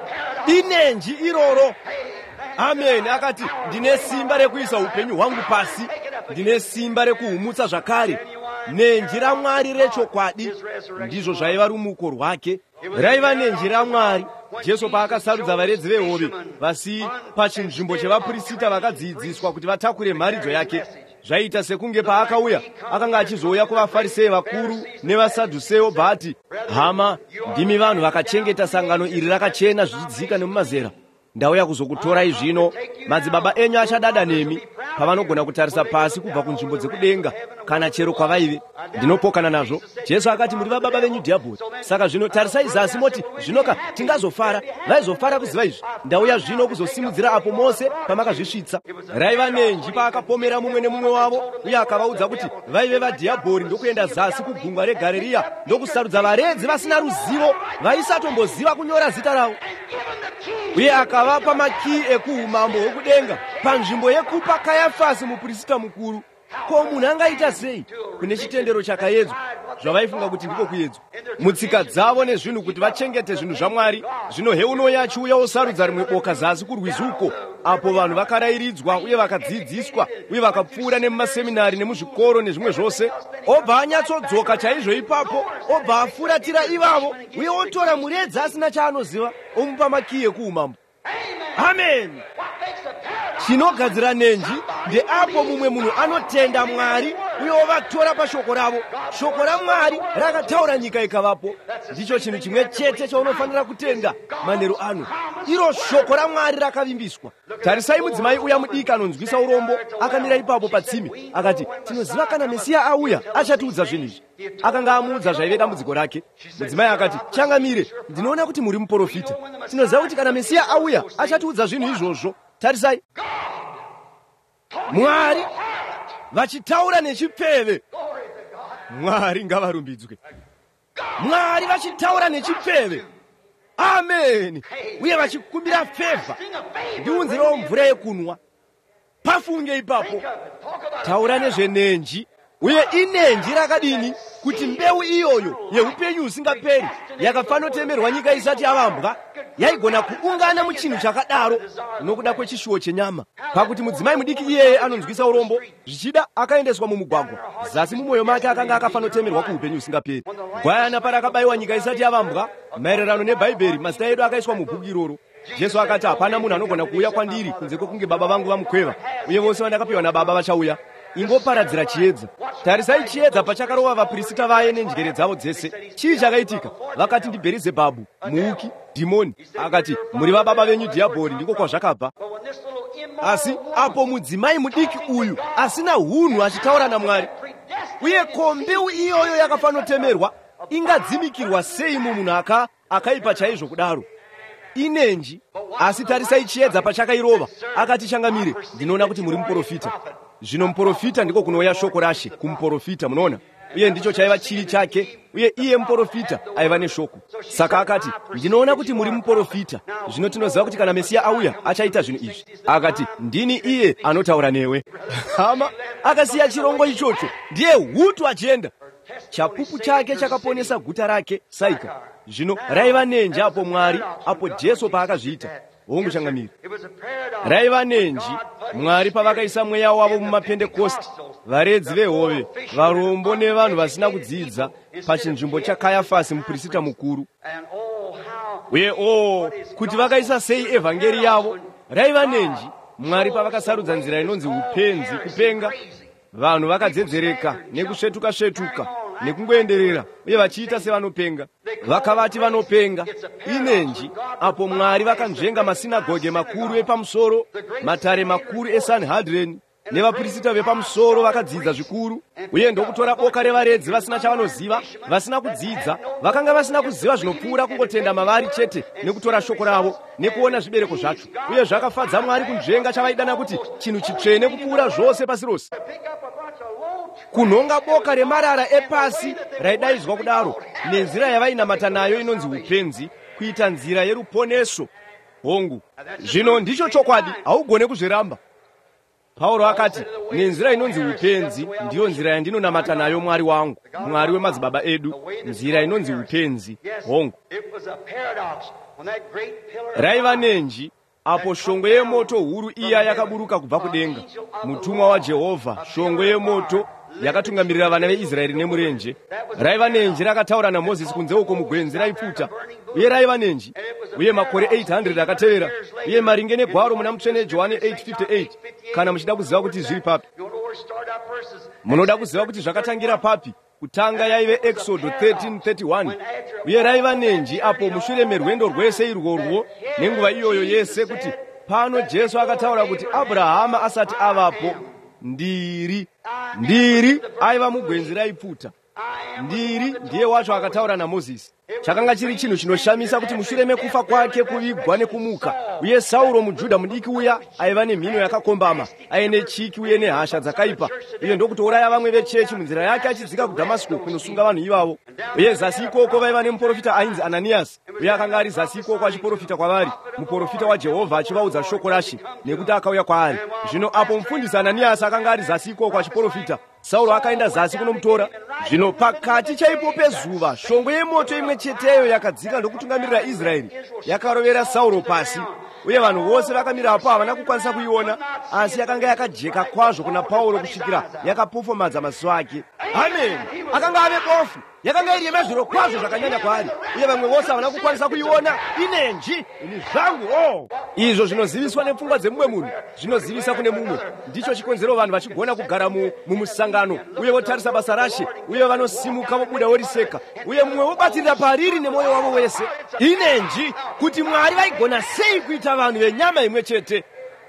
Inenji iroro. Amen. Akati, ndine simba rekuisa upenyu hwangu pasi, ndine simba rekuhumutsa zvakare. Nenji raMwari rechokwadi, ndizvo zvaiva rumuko rwake. Raiva nenji raMwari. Jesu paakasarudza varedzi vehove vasi pachinzvimbo chevaprista vakadzidziswa kuti vatakure mharidzo yake, zvaita sekunge paakauya akanga achizouya kuvafarisei vakuru nevasadhuseo bhati, hama, ndimi vanhu vakachengeta sangano iri rakachena zvichidzika nemumazera. Ndauya kuzokutorai zvino. Madzibaba enyu achadada nemi pavanogona kutarisa pasi kubva kunzvimbo dzekudenga kana chero kwavaive. Ndinopokana nazvo. Jesu akati, muri vababa venyu dhiabhori. Saka zvino tarisai zasi moti, zvinoka tingazofara. Vaizofara kuziva izvi. Ndauya zvino kuzosimudzira apo Mose pamakazvisvitsa. Raiva nenji paakapomera mumwe nemumwe wavo, uye akavaudza kuti vaive vadhiabhori ndokuenda zasi kugungwa reGarirea ndokusarudza varedzi vasina ruzivo vaisatomboziva kunyora zita ravo. Uye akavapa makii ekuumambo hwekudenga panzvimbo yekupa Kayafasi muprista mukuru. Ko munhu angaita sei kune chitendero chakaedzwa zvavaifunga kuti ndiko kuedzwa mutsika dzavo nezvinhu kuti vachengete zvinhu zvaMwari? Zvino heunoya achiuya osarudza rimwe boka zasi kurwizuko, apo vanhu vakarayiridzwa uye vakadzidziswa uye vakapfuura nemumaseminari nemuzvikoro nezvimwe zvose, obva anyatsodzoka chaizvo ipapo, obva afuratira ivavo uye otora muredzi asina chaanoziva omupa makii ekuumambo. Amen. Chinogadzira nenji ndeapo mumwe munhu anotenda Mwari uye ovatora pashoko ravo. Shoko raMwari rakataura nyika ikavapo. Ndicho chinhu chimwe chete chaunofanira kutenda manheru ano, iro shoko raMwari rakavimbiswa. Tarisai mudzimai uya mudiki anonzwisa urombo akamira ipapo patsime akati, tinoziva kana Mesiya auya achatiudza zvinhu izvi. Akanga amuudza zvaive dambudziko rake. Mudzimai akati, changamire, ndinoona kuti muri muprofita. Tinoziva kuti kana Mesiya auya achatiudza zvinhu izvozvo. Tarisai, Mwari vachitaura nechipfeve. Mwari ngavarumbidzwe. Mwari vachitaura nechipfeve. Amen. Uye vachikumbira fevha ndiunzirewo mvura yekunwa. Pafunge ipapo. Taura nezvenenji. Uye inenji rakadini kuti mbeu iyoyo yeupenyu usingaperi yakafanotemerwa nyika isati yavambwa yaigona kuungana muchinhu chakadaro nokuda kwechishuwo chenyama. Pakuti mudzimai mudiki iyeye anonzwisa urombo zvichida akaendeswa mumugwagwa, zasi mumwoyo make akanga akafanotemerwa kuupenyu usingaperi. Gwayana parakabayiwa nyika isati yavambwa maererano nebhaibheri, mazita edu akaiswa mubhuku iroro. Jesu akati, hapana munhu anogona kuuya kwandiri kunze kwokunge Baba vangu vamukweva, uye vose vandakapiwa naBaba vachauya. Ingoparadzira chiedza. Tarisai chiedza pachakarova vaprista vaye nenjere dzavo dzese. Chii chakaitika? Vakati ndi Bherizebhabhu, muuki, dhimoni. Akati, muri vababa venyu dhiabhori, ndiko kwazvakabva. Asi apo mudzimai mudiki uyu asina hunhu achitaura naMwari, uye ko mbeu iyoyo yakafanotemerwa ingadzimikirwa sei mumunhu aka akaipa chaizvo kudaro? Inenji. Asi tarisai chiedza pachakairova. Akati, changamire, ndinoona kuti muri muprofita. Zvino muprofita ndiko kunouya shoko raShe kumuprofita, munoona? Uye ndicho chaiva chiri chake, uye iye muprofita aiva neshoko. Saka akati, ndinoona kuti muri muprofita. Zvino tinoziva kuti kana Mesiya auya achaita zvinhu izvi. Akati, ndini iye anotaura newe. Hama, akasiya chirongo ichocho, ndiye hutu achienda. Chapupu chake chakaponesa guta rake Saika. Zvino raiva nenji apo Mwari, apo Jesu paakazviita. Hongu changamire. Raiva nenji Mwari pavakaisa mweya wavo mumapendekosti, varedzi vehove, varombo nevanhu vasina kudzidza pachinzvimbo chaKayafasi muprista mukuru. Uye oh, kuti vakaisa sei evhangeri yavo. Raiva nenji Mwari pavakasarudza nzira inonzi upenzi, kupenga. Vanhu vakadzedzereka nekusvetuka-svetuka nekungoenderera uye vachiita sevanopenga. Vakavati vanopenga. Inenji apo Mwari vakanzvenga masinagoge makuru epamusoro, matare makuru eSanhedrini nevaprista vepamusoro vakadzidza zvikuru, uye ndokutora boka revaredzi vasina chavanoziva, vasina kudzidza, vakanga vasina kuziva zvinopfuura kungotenda mavari chete nekutora shoko ravo nekuona zvibereko zvacho. Uye zvakafadza Mwari kunzvenga chavaidana kuti chinhu chitsvene kupfuura zvose pasi rose. Kunhonga boka remarara epasi raidaidzwa kudaro nenzira yavainamata nayo inonzi upenzi, kuita nzira yeruponeso. Hongu, zvino ndicho chokwadi, haugone kuzviramba. Pauro akati, nenzira inonzi upenzi ndiyo nzira yandinonamata nayo Mwari wangu, Mwari wemadzibaba edu, nzira inonzi upenzi. Hongu, raiva nenji apo shongwe yemoto huru iya yakaburuka kubva kudenga, mutumwa waJehovha, shongwe yemoto yakatungamirira vana veIsraeri nemurenje. Raiva nenji rakataura naMozisi kunze uko mugwenzi raipfuta, uye raiva nenji, uye makore eight hundred akatevera, uye maringe negwaro muna mutsvene Johani eight fifty-eight, kana muchida kuziva kuti zviri papi. munoda kuziva kuti zvakatangira papi? Kutanga yaive Exodo thirteen thirty-one, uye raiva nenji apo mushure merwendo rwese irworwo nenguva iyoyo yese, kuti pano Jesu akataura kuti Abrahama asati avapo, ndiri ndiri aiva mugwenzi raipfuta. Ndiri ndiye wacho akataura naMozisi. Chakanga chiri chinhu chinoshamisa kuti mushure mekufa kwake, kuvigwa nekumuka, uye Sauro mujudha mudiki uya aiva nemhino yakakombama, aine chiki uye nehasha dzakaipa, uye ndokutouraya vamwe vechechi munzira yake achidzika kuDhamasiko kunosunga vanhu ivavo. Uye zasi ikoko vaiva nemuprofita ainzi Ananiasi, uye akanga ari zasi ikoko achiprofita kwavari, muprofita waJehovha achivaudza shoko raShe nekuti akauya kwaari. Zvino apo mufundisi Ananiasi akanga ari zasi ikoko achiprofita, Sauro akaenda zasi kunomutora. Zvino pakati chaipo pezuva, shongwe yemoto imwe cheteyo yakadzika ndokutungamirira Israeri yakarovera Sauro pasi, uye vanhu vose vakamirapo havana kukwanisa kuiona, asi yakanga yakajeka kwazvo kuna Pauro kusvikira yakapofomadza maziso ake. Amen. Akanga ave bofu, yakanga iri yemazviro kwazvo zvakanyanya kwaari, uye vamwe vose havana kukwanisa kuiona. Inenji ini zvangu. Oh, izvo zvinoziviswa nepfungwa dzemumwe munhu zvinozivisa kune mumwe. Ndicho chikonzero vanhu vachigona kugara mumusangano uye votarisa basa raShe, uye vanosimuka vobuda voriseka, uye mumwe vobatirira pariri nemwoyo wavo wese. Inenji kuti Mwari vaigona sei kuita vanhu venyama imwe chete.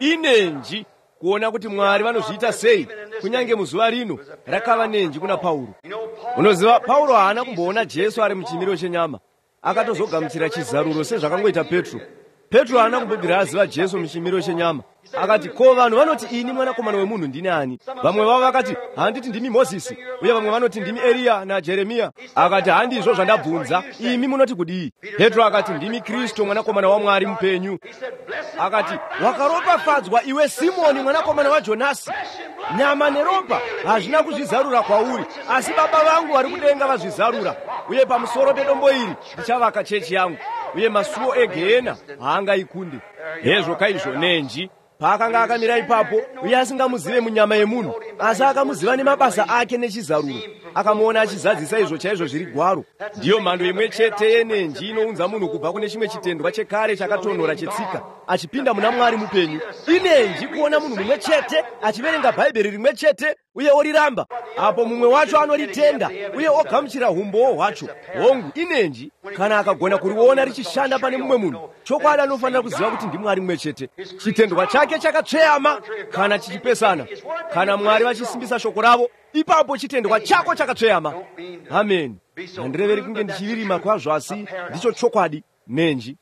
Inenji kuona kuti Mwari vanozviita sei. Kunyange muzuva rino rakava nenji kuna Pauro. Unoziva, Pauro haana kumboona Jesu ari muchimiro chenyama, akatozogamuchira chizaruro sezvakangoita Petro. Petro haana kumbobvira aziva Jesu muchimiro chenyama. Akati, ko vanhu vanoti ini mwanakomana wemunhu ndini ani? Vamwe vavo vakati, handiti ndimi Mozisi, uye vamwe vanoti ndimi Eliya naJeremiya. Akati, handizvo zvandabvunza, imi munoti kudii? Petro akati, ndimi Kristu mwanakomana waMwari mupenyu. Akati, wakaropafadzwa iwe Simoni mwanakomana waJonasi. Nyama neropa hazvina kuzvizarura kwauri, asi Baba vangu vari kudenga vazvizarura. Uye pamusoro pedombo iri ndichavaka chechi yangu, uye masuo egehena haangaikunde. Hezvo kaizvo nenji paakanga akamira ipapo, uye asingamuzive munyama yemunhu, asi akamuziva nemabasa ake nechizaruro, akamuona achizadzisa izvo chaizvo zviri gwaro. Ndiyo mhando imwe chete yenenji inounza munhu kubva kune chimwe chitendwa chekare chakatonhora chetsika achipinda muna Mwari mupenyu. Inenji kuona munhu mumwe chete achiverenga Bhaibheri rimwe chete uye oriramba, apo mumwe wacho anoritenda uye ogamuchira umbowo hwacho. Hongu, inenji kana akagona kuriona richishanda pane mumwe munhu, chokwadi anofanira kuziva kuti ndiMwari mumwe chete. Chitendwa chake chakatsveyama kana chichipesana. Kana Mwari vachisimbisa shoko ravo, ipapo chitendwa chako chakatsveyama. Amen. Handirevi kunge ndichivirima kwazvo, asi ndicho chokwadi. Nenji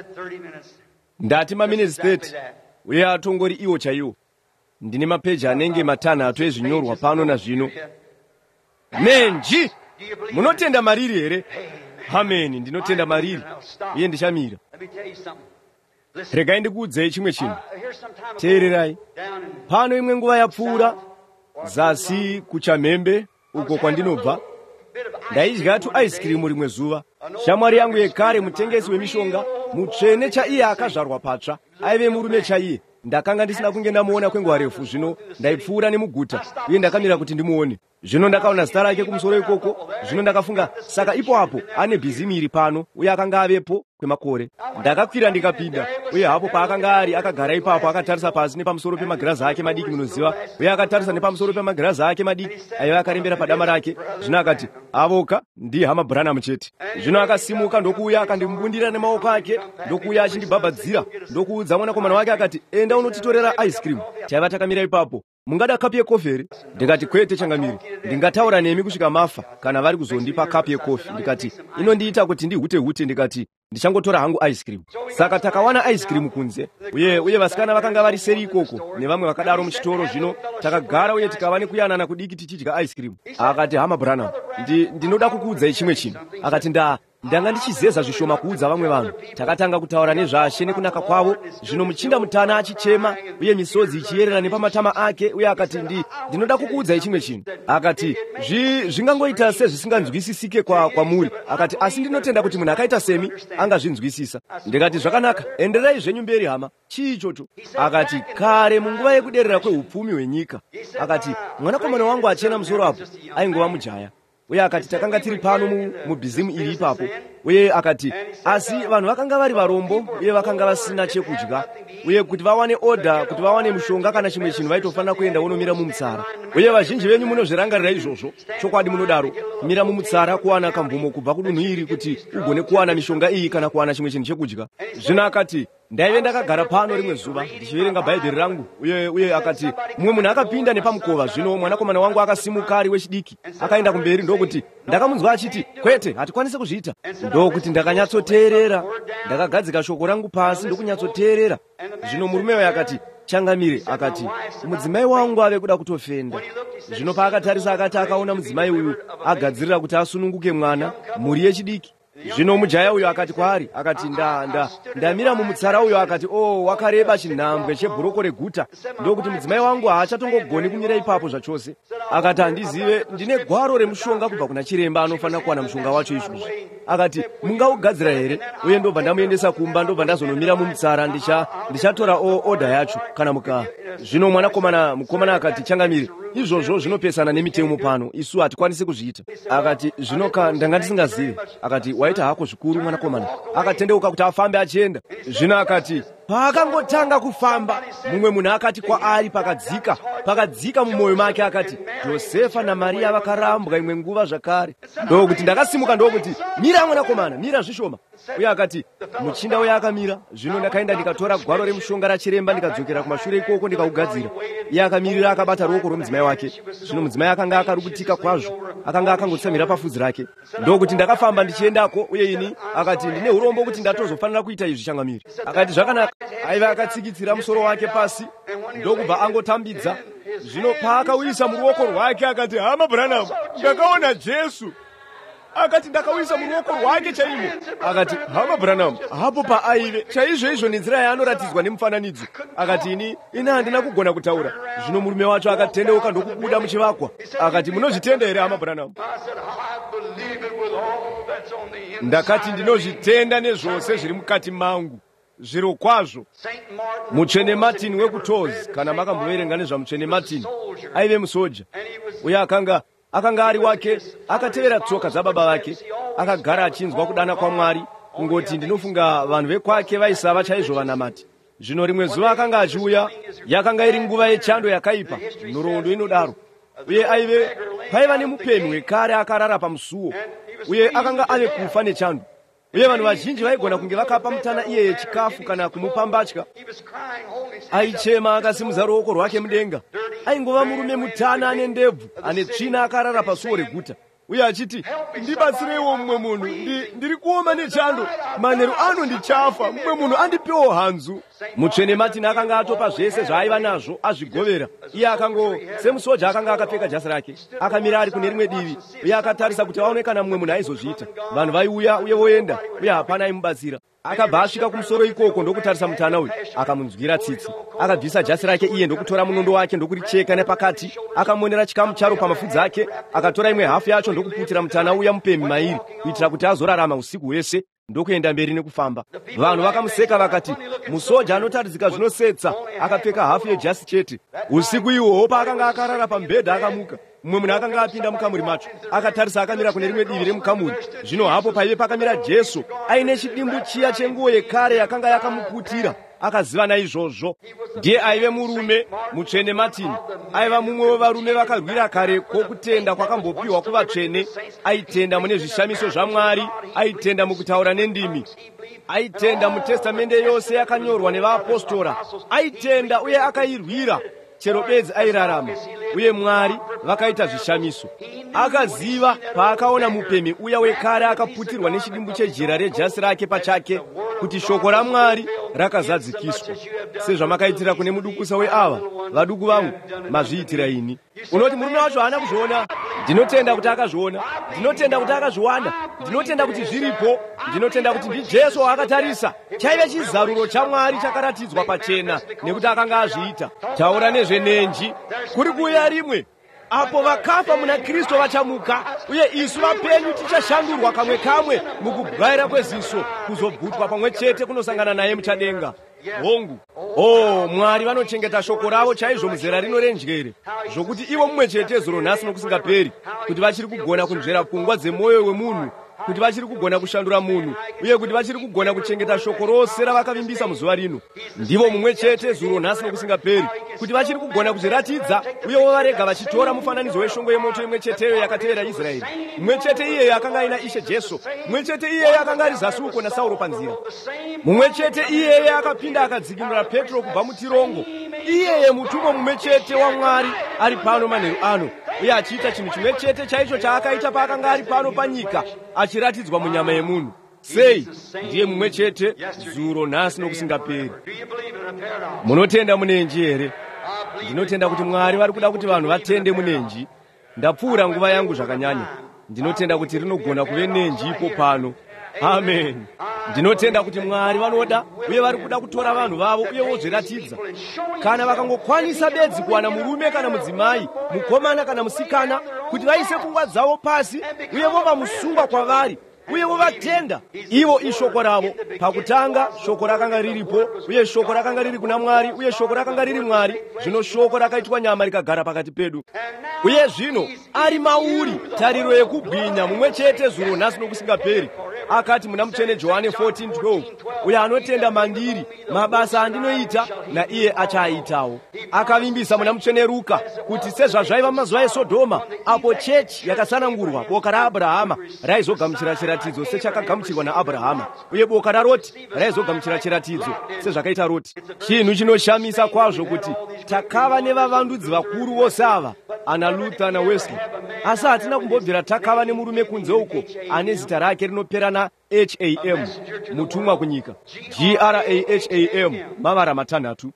ndati maminutes thirty, uye atongori iwo chaiwo. Ndine mapeji anenge matanhatu ezvinyorwa pano nazvino. Nenji, munotenda mariri here? Amen, ndinotenda mariri, uye ndichamira. Regai ndikuudzei chimwe chinhu. Teererai, pano imwe nguva yapfuura zasi kuChamhembe uko kwandinobva, ndaidya tu ice cream rimwe zuva. Shamwari yangu yekare, mutengesi wemishonga, mutsvene chaiye akazvarwa patsva, aive murume chaiye. Ndakanga ndisina kunge ndamuona kwenguva refu, zvino ndaipfuura nemuguta uye ndakamira kuti ndimuone. Zvino ndakaona zita rake kumusoro ikoko, zvino ndakafunga, saka ipo apo ane bhizimi iri pano, uye akanga avepo kwemakore. Ndakakwira ndikapinda, uye hapo paakanga ari akagara ipapo akatarisa pasi nepamusoro pemagirazi ake madiki, munoziva, uye akatarisa nepamusoro pemagirazi ake madiki aiva akarembera padama rake. Zvino akati, avoka ndiye hama Branham chete. Zvino akasimuka ndokuuya akandimbundira nemaoko ake, ndokuuya achindibhabhadzira, ndokuudza mwanakomana wake akati, enda unotitorera ice cream. Taiva takamira ipapo. Mungada kapu yekofi here? Ndikati, kwete changamiri, ndingataura nemi kusvika mafa kana vari kuzondipa kapu yekofi. Ndikati, inondiita kuti ndihute hute. Ndikati, ndichangotora hangu ice cream. Saka takawana ice cream kunze, uye uye vasikana vakanga vari seri ikoko nevamwe vakadaro muchitoro. Zvino takagara uye tikava nekuyanana kudiki tichidya ice cream. Akati, hama Branham, ndi, ndinoda kukuudzai chimwe chinhu. Akati, nda ndanga ndichizeza zvishoma kuudza vamwe vanhu. Takatanga kutaura nezvaShe nekunaka kwavo. Zvino muchinda mutana achichema uye misodzi ichiyerera nepamatama ake, uye akati, ndi ndinoda kukuudzai chimwe chinhu. Akati, zvingangoita sezvisinganzwisisike kwa kwamuri. Akati, asi ndinotenda kuti munhu akaita semi angazvinzwisisa. Ndikati, zvakanaka, enderai zvenyu mberi hama. Chii ichocho? Akati, kare munguva yekuderera kweupfumi hwenyika. Akati, mwanakomana wangu achena musoro apo aingova mujaya. Uye akati, takanga tiri pano mubhizimu iri ipapo, uye akati asi vanhu vakanga vari varombo uye vakanga vasina chekudya, uye kuti vawane odha, kuti vawane mushonga kana chimwe chinhu vaitofanira kuenda wonomira mumutsara. Uye vazhinji venyu munozvirangarira izvozvo. Chokwadi munodaro, mira mumutsara kuwana kamvumo kubva kudunhu iri kuti ugone kuwana mishonga iyi kana kuwana chimwe chinhu chekudya. Zvino akati ndaive ndakagara pano rimwe zuva ndichiverenga bhaibheri rangu, uye uye akati mumwe munhu akapinda nepamukova. Zvino mwanakomana wangu akasimuka ari wechidiki akaenda kumberi, ndokuti ndakamunzwa achiti kwete, hatikwanisi kuzviita. Ndokuti ndakanyatsoteerera, ndakagadzika shoko rangu pasi ndokunyatsoteerera. Zvino murume uyu akati Changamire akati mudzimai wangu ave kuda kutofenda. Zvino paakatarisa akati akaona mudzimai uyu agadzirira kuti asununguke mwana, mhuri yechidiki. Zvino mujaya uyo akati kwaari, akati nda nda ndamira mumutsara uyo, akati oh, wakareba chinhambwe chebhuroko reguta, ndokuti mudzimai wangu haachatongogoni kumira ipapo zvachose. Akati handizive, ndine gwaro remushonga kubva kuna chiremba anofanira kuwana mushonga wacho izvozvi. Akati mungaugadzira here? Uye ndobva ndamuendesa kumba, ndobva ndazonomira mumutsara, ndicha ndichatora odha yacho kana muka. Zvino mwanakomana mukomana akati Changamire, izvozvo zvinopesana nemitemo pano, isu hatikwanisi kuzviita. Akati zvinoka ndanga ndisingazive. Akati waita hako zvikuru mwanakomana. Akatendeuka kuti afambe achienda. Zvino akati paakangotanga kufamba, mumwe munhu akati kwaari pakadzika pakadzika mumwoyo make, akati Josefa naMaria vakarambwa imwe nguva zvakare. Ndokuti ndakasimuka ndokuti mira mwanakomana, mira zvishoma. Uye akati muchinda uye akamira. Zvino ndakaenda ndikatora gwaro remushonga rachiremba ndikadzokera kumashure ikoko ndikaugadzira. Iye akamirira akabata ruoko rwomudzimai wake. Zvino mudzimai akanga akarukutika kwazvo, akanga akangotsamira pafudzi rake. Ndokuti ndakafamba ndichiendako, uye ini akati ndine urombo kuti ndatozofanira kuita izvi Changamire. Akati zvakanaka. Aiva akatsikitsira musoro wake pasi, ndokubva angotambidza. Zvino paakauyisa muruoko rwake akati hama Branham, ndakaona Jesu. Akati ndakauyisa muruoko rwake chaimo. Akati hama Branham, hapo paaive chaizvo izvo nenzira yaanoratidzwa nemufananidzo. Akati ini ini handina kugona kutaura. Zvino murume wacho akatendeuka ndokubuda muchivakwa. Akati munozvitenda here hama Branham? Ndakati ndinozvitenda nezvose zviri mukati mangu. Zviro kwazvo. Mutsvene Martin wekuTours, kana makamboverenga nezvamutsvene Martin, aive musoja. Uye akanga akanga ari wake, akatevera tsoka dzababa vake, akagara achinzwa kudana kwaMwari, kungoti ndinofunga vanhu vekwake vaisava chaizvo vanamati. Zvino rimwe zuva akanga achiuya, yakanga iri nguva yechando yakaipa, nhoroondo inodaro. Uye aive paiva nemupemhi wekare akarara pamusuo, uye akanga ave kufa nechando. Uye vanhu vazhinji vaigona kunge vakapa mutana iyeye chikafu kana kumupa mbatya. Aichema akasimudza ruoko rwake mudenga. Aingova murume mutana ane ndebvu, ane tsvina, akarara pasuo reguta. Uye achiti ndibatsireiwo mumwe munhu, ndiri kuoma nechando, manheru ano ndichafa, mumwe munhu andipewo hanzu. Mutsvene Martin akanga atopa zvese zvaaiva nazvo azvigovera. Iye akango semusoja akanga akapfeka jasi rake, akamira ari kune rimwe divi, uye akatarisa kuti aone kana mumwe munhu aizozviita. Vanhu vaiuya uye voenda, uye hapana aimubatsira. Akabva asvika kumusoro ikoko ndokutarisa mutana uyu, akamunzwira tsitsi. Akabvisa jasi rake iye ndokutora munondo wake ndokuricheka nepakati, akamonera chikamu charo pamapfudzi ake, akatora imwe hafu yacho ndokuputira mutana uya mupemhi mairi, kuitira kuti azorarama usiku hwese, ndokuenda mberi nekufamba. Vanhu vakamuseka vakati musoja anotaridzika zvinosetsa, akapfeka hafu yejasi chete. Usiku ihwohwo paakanga akarara pamubhedha akamuka. Mumwe munhu akanga apinda mukamuri macho, akatarisa akamira kune rimwe divi remukamuri. Zvino hapo paive pakamira Jesu, aine chidimbu chiya chenguo yekare yakanga yakamuputira. Akaziva naizvozvo. Ndiye aive murume mutsvene Martin. Aiva mumwe wevarume vakarwira kare kwokutenda kwakambopiwa kuvatsvene. Aitenda mune zvishamiso zvaMwari, aitenda mukutaura nendimi, aitenda mutestamende yose yakanyorwa nevaapostora, aitenda uye akairwira chero bedzi airarama. Uye Mwari vakaita zvishamiso. Akaziva paakaona mupemhi uya wekare akaputirwa nechidimbu chejira rejasi rake pachake, kuti shoko raMwari rakazadzikiswa. Sezvamakaitira kune mudukusa weava, vaduku vangu, mazviitira ini. Unoti murume wacho haana kuzviona? Ndinotenda kuti akazviona. Ndinotenda kuti akazviwana. Ndinotenda kuti zviripo. Ndinotenda kuti ndi Jesu waakatarisa. Chaive chizaruro chaMwari chakaratidzwa pachena, nekuti akanga azviita. Taura nezvenenji, kuri kuuya rimwe apo vakafa muna Kristu vachamuka, uye isu vapenyu tichashandurwa kamwe kamwe mukubwaira kweziso, kuzobvutwa pamwe chete kunosangana naye muchadenga. Hongu, oh Mwari vanochengeta shoko ravo chaizvo muzera rino renjere, zvokuti ivo mumwe chete zuro nhasi nokusingaperi, kuti vachiri kugona kunzvera pfungwa dzemwoyo wemunhu kuti vachiri kugona kushandura munhu uye kuti vachiri kugona kuchengeta shoko rose ravakavimbisa muzuva rino. Ndivo mumwe chete zuro nhasi nokusingaperi, kuti vachiri kugona kuzviratidza uye wovarega vachitora mufananidzo weshongwe yemoto imwe cheteyo yakatevera Israeri. Mumwe chete iyeyo akanga aina Ishe Jesu, mumwe chete iyeyo akanga ari zasuko naSauro panzira, mumwe chete iyeyo akapinda akadzikinura Petro kubva mutirongo. Iyeye mutumwa mumwe chete waMwari ari pano manheru ano, uye achiita chinhu chimwe chete chaicho chaakaita paakanga ari pano panyika, achiratidzwa munyama yemunhu. Sei? Ndiye mumwe chete zuro nhasi nokusingaperi. Munotenda munenji here? Ndinotenda kuti Mwari vari kuda kuti vanhu vatende munenji. Ndapfuura nguva yangu zvakanyanya. Ndinotenda kuti rinogona kuve nenji ipo pano. Amen. Ndinotenda kuti Mwari vanoda uye vari kuda kutora vanhu vavo uye vozviratidza. Kana vakangokwanisa bedzi kuwana murume kana mudzimai, mukomana kana musikana, kuti vaise pfungwa dzavo pasi uye vova musungwa kwavari uye vovatenda, ivo ishoko ravo. Pakutanga shoko rakanga riripo, uye shoko rakanga riri kuna Mwari, uye shoko rakanga riri Mwari. Zvino shoko rakaitwa nyama rikagara pakati pedu, uye zvino ari mauri, tariro yekubwinya, mumwe chete zuro nhasi nokusingaperi. Akati muna Mutsvene Johani fourteen twelve, uye anotenda mandiri, mabasa andinoita naiye achaaitawo. Akavimbisa muna Mutsvene Ruka kuti sezvazvaiva mazuva eSodhoma, apo chechi yakasanangurwa, boka raAbhurahama raizogamuchira chiratidzo sechakagamuchirwa naAbhurahama, uye boka raRoti raizogamuchira chiratidzo sezvakaita Roti. Chinhu chinoshamisa kwazvo kuti takava nevavandudzi vakuru vose ava, ana Luther naWesley, asi hatina kumbobvira takava nemurume kunze uko ane zita rake rinopera na H A M, mutumwa kunyika. G R A H A M, mavara matanhatu.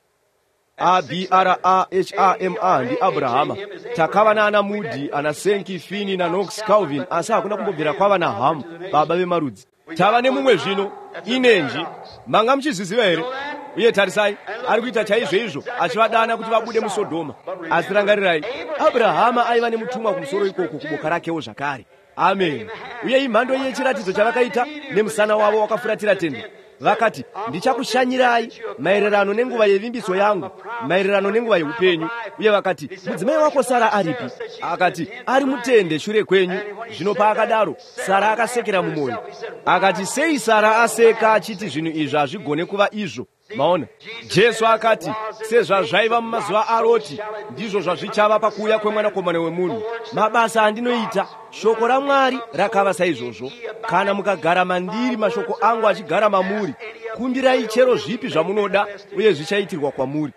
A B R A H A M A ndi Abrahama. Takava na ana Mudi, ana Senki, Fini na Knox Calvin, asi hakuna kumbobvira kwava na Hamu, baba vemarudzi. Tava nemumwe zvino, inenji. Manga muchiziziva here? Uye tarisai, ari kuita chaizvo achivadana kuti vabude muSodhoma. Asi rangarirai, Abrahama aiva nemutumwa kumusoro ikoko kuboka rakewo zvakare. Amen. Uye imhando yechiratidzo chavakaita nemusana wavo wakafuratira tende. Vakati, ndichakushanyirai maererano nenguva yevimbiso yangu, maererano nenguva yeupenyu. Uye vakati, mudzimai wako Sara aripi? Akati, ari mutende shure kwenyu. Zvino paakadaro, Sara akasekera mumwoyo. Akati, sei Sara aseka achiti zvinhu izvi hazvigone kuva izvo? Maona, Jesu akati, sezvazvaiva mumazuva aRoti, ndizvo zvazvichava pakuuya kwemwanakomana wemunhu. Mabasa andinoita, shoko raMwari rakava saizvozvo. Kana mukagara mandiri, mashoko angu achigara mamuri, kumbirai chero zvipi zvamunoda, uye zvichaitirwa kwamuri.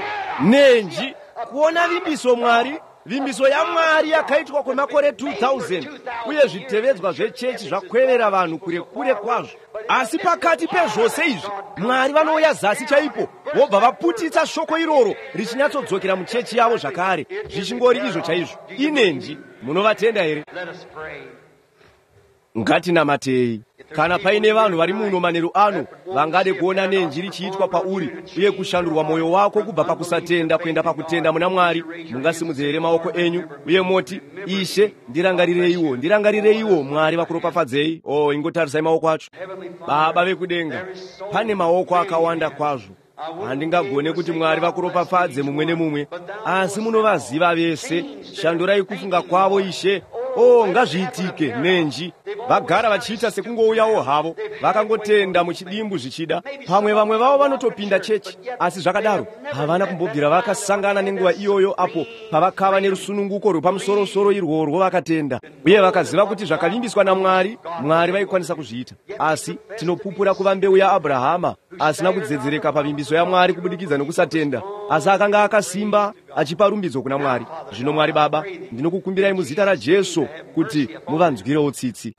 Nenji, kuona vimbiso Mwari, vimbiso yaMwari yakaitwa kwemakore two thousand, uye zvitevedzwa zvechechi zvakwevera vanhu kure kure kwazvo. Asi pakati pezvose izvi, Mwari vanouya zasi chaipo, vobva vaputitsa shoko iroro richinatsodzokera muchechi yavo zvakare, zvichingori izvo chaizvo. Inenji, munovatenda here? Ngatinamatei. Kana paine vanhu vari muno manheru ano vangade kuona nenji richiitwa pauri uye kushandurwa mwoyo wako kubva pakusatenda kuenda pakutenda muna Mwari, mungasimudze here maoko enyu uye moti, Ishe, ndirangarireiwo, ndirangarireiwo, Mwari vakuropafadzei. Oh, ingotarisai maoko acho. Baba vekudenga, pane maoko akawanda kwazvo. Handingagone kuti Mwari vakuropafadze mumwe nemumwe, asi munovaziva vese. Shandurai kufunga kwavo, Ishe. Oh, ngazviitike nenji. Vagara vachiita sekungouyawo havo, vakangotenda muchidimbu zvichida. Pamwe vamwe vavo vanotopinda chechi, asi zvakadaro havana kumbobvira vakasangana nenguva iyoyo apo pavakava nerusununguko rwepamusoro-soro irworwo vakatenda, uye vakaziva kuti zvakavimbiswa naMwari, Mwari vaikwanisa kuzviita. Asi tinopupura kuva mbeu yaAbhurahama, asina kudzedzereka pavimbiso yaMwari kubudikidza nokusatenda, asi akanga akasimba achipa rumbidzo kuna Mwari. Zvino Mwari Baba, ndinokukumbirai muzita raJesu kuti muvanzwirewo tsitsi.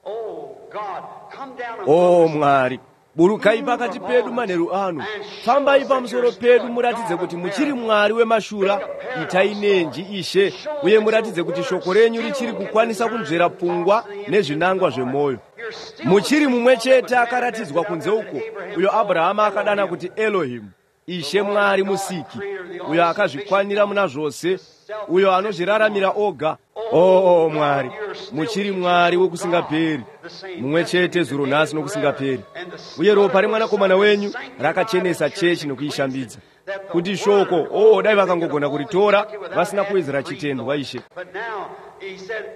O Mwari, burukai pakati pedu manheru ano, fambai pamusoro pedu muratidze kuti muchiri Mwari wemashura. Itai nenji, Ishe, uye muratidze kuti shoko renyu richiri kukwanisa kunzvera pfungwa nezvinangwa zvemwoyo. Muchiri mumwe chete akaratidzwa kunze uko, uyo Abrahama akadana kuti Elohimu. Ishe Mwari musiki, uyo akazvikwanira muna zvose, uyo anozviraramira oga. Oh Mwari, muchiri Mwari wekusingaperi, mumwe chete zuro nhasi nokusingaperi. Uye ropa remwanakomana wenyu rakachenesa chechi nokuishambidza. Kuti shoko, oh, dai vakangogona kuritora vasina kuwedzera chitendwa, Ishe.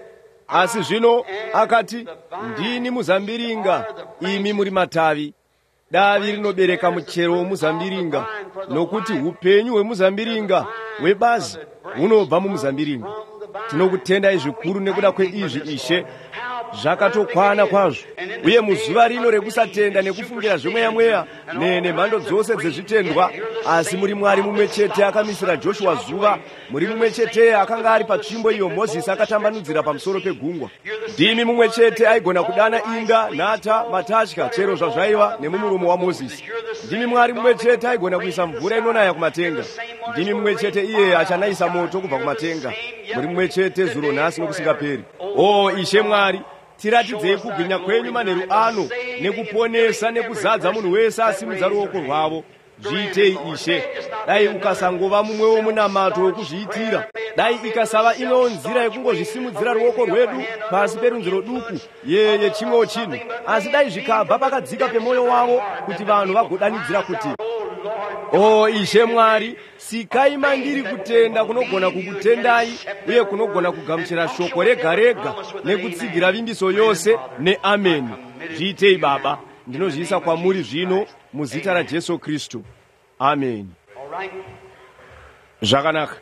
asi zvino akati, ndini muzambiringa, imi muri matavi. Davi rinobereka muchero womuzambiringa, nokuti upenyu hwemuzambiringa hwebazi hunobva mumuzambiringa. Tinokutendai zvikuru nekuda kweizvi, Ishe. Zvakatokwana kwazvo. Uye muzuva rino rekusatenda nekufungira zvemweya mweya nemhando dzose dzezvitendwa, asi muri Mwari mumwe chete akamisira Joshua zuva, muri mumwe chete akanga ari patsvimbo iyo Mozisi akatambanudzira pamusoro pegungwa. Ndimi mumwe chete aigona kudana inga, nhata, matatya, chero zvazvaiva nemumuromo waMozisi. Ndimi Mwari mumwe chete aigona kuisa mvura inonaya kumatenga. Ndimi mumwe chete iye achanayisa moto kubva kumatenga. Muri mumwe chete zuro nhasi nokusingaperi. O Ishe Mwari, tiratidzei kugwinya kwenyu manheru ano, nekuponesa nekuzadza munhu wese asimudza ruoko rwavo. Zviitei Ishe. Dai ukasangova mumwe womunamato wokuzviitira, dai ikasava ino nzira yekungozvisimudzira ruoko rwedu pasi perunziro duku yeye chimwewo chinhu, asi dai zvikabva pakadzika pemwoyo wavo kuti vanhu vagodanidzira kuti, o Ishe Mwari, sikai mandiri kutenda kunogona kukutendai uye kunogona kugamuchira shoko rega rega nekutsigira vimbiso yose neameni. Zviitei Baba. Ndinozviisa kwamuri zvino muzita raJesu Kristu. Amen. Zvakanaka.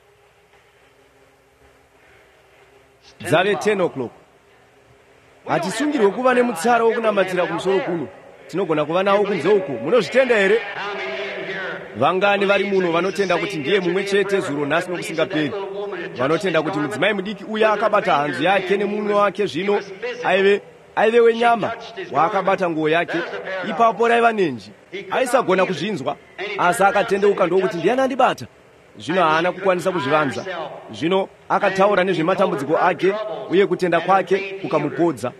Dzave ten o'clock. Hatisungirwe kuva nemutsara wokunamatira kumusoro kuno. Tinogona kuva nawo kunze uko. Munozvitenda here? Vangani vari muno vanotenda kuti ndiye mumwe chete zuro nhasi nokusingaperi. Vanotenda kuti mudzimai mudiki uya akabata hanzu yake nemunwe wake zvino aive aive wenyama waakabata nguo yake, ipapo raiva nenji. Aisagona kuzvinzwa, asi akatendeuka ndokuti ndiani andibata. Zvino haana kukwanisa kuzvivanza. Zvino akataura nezvematambudziko ake, uye kutenda kwake kukamupodza.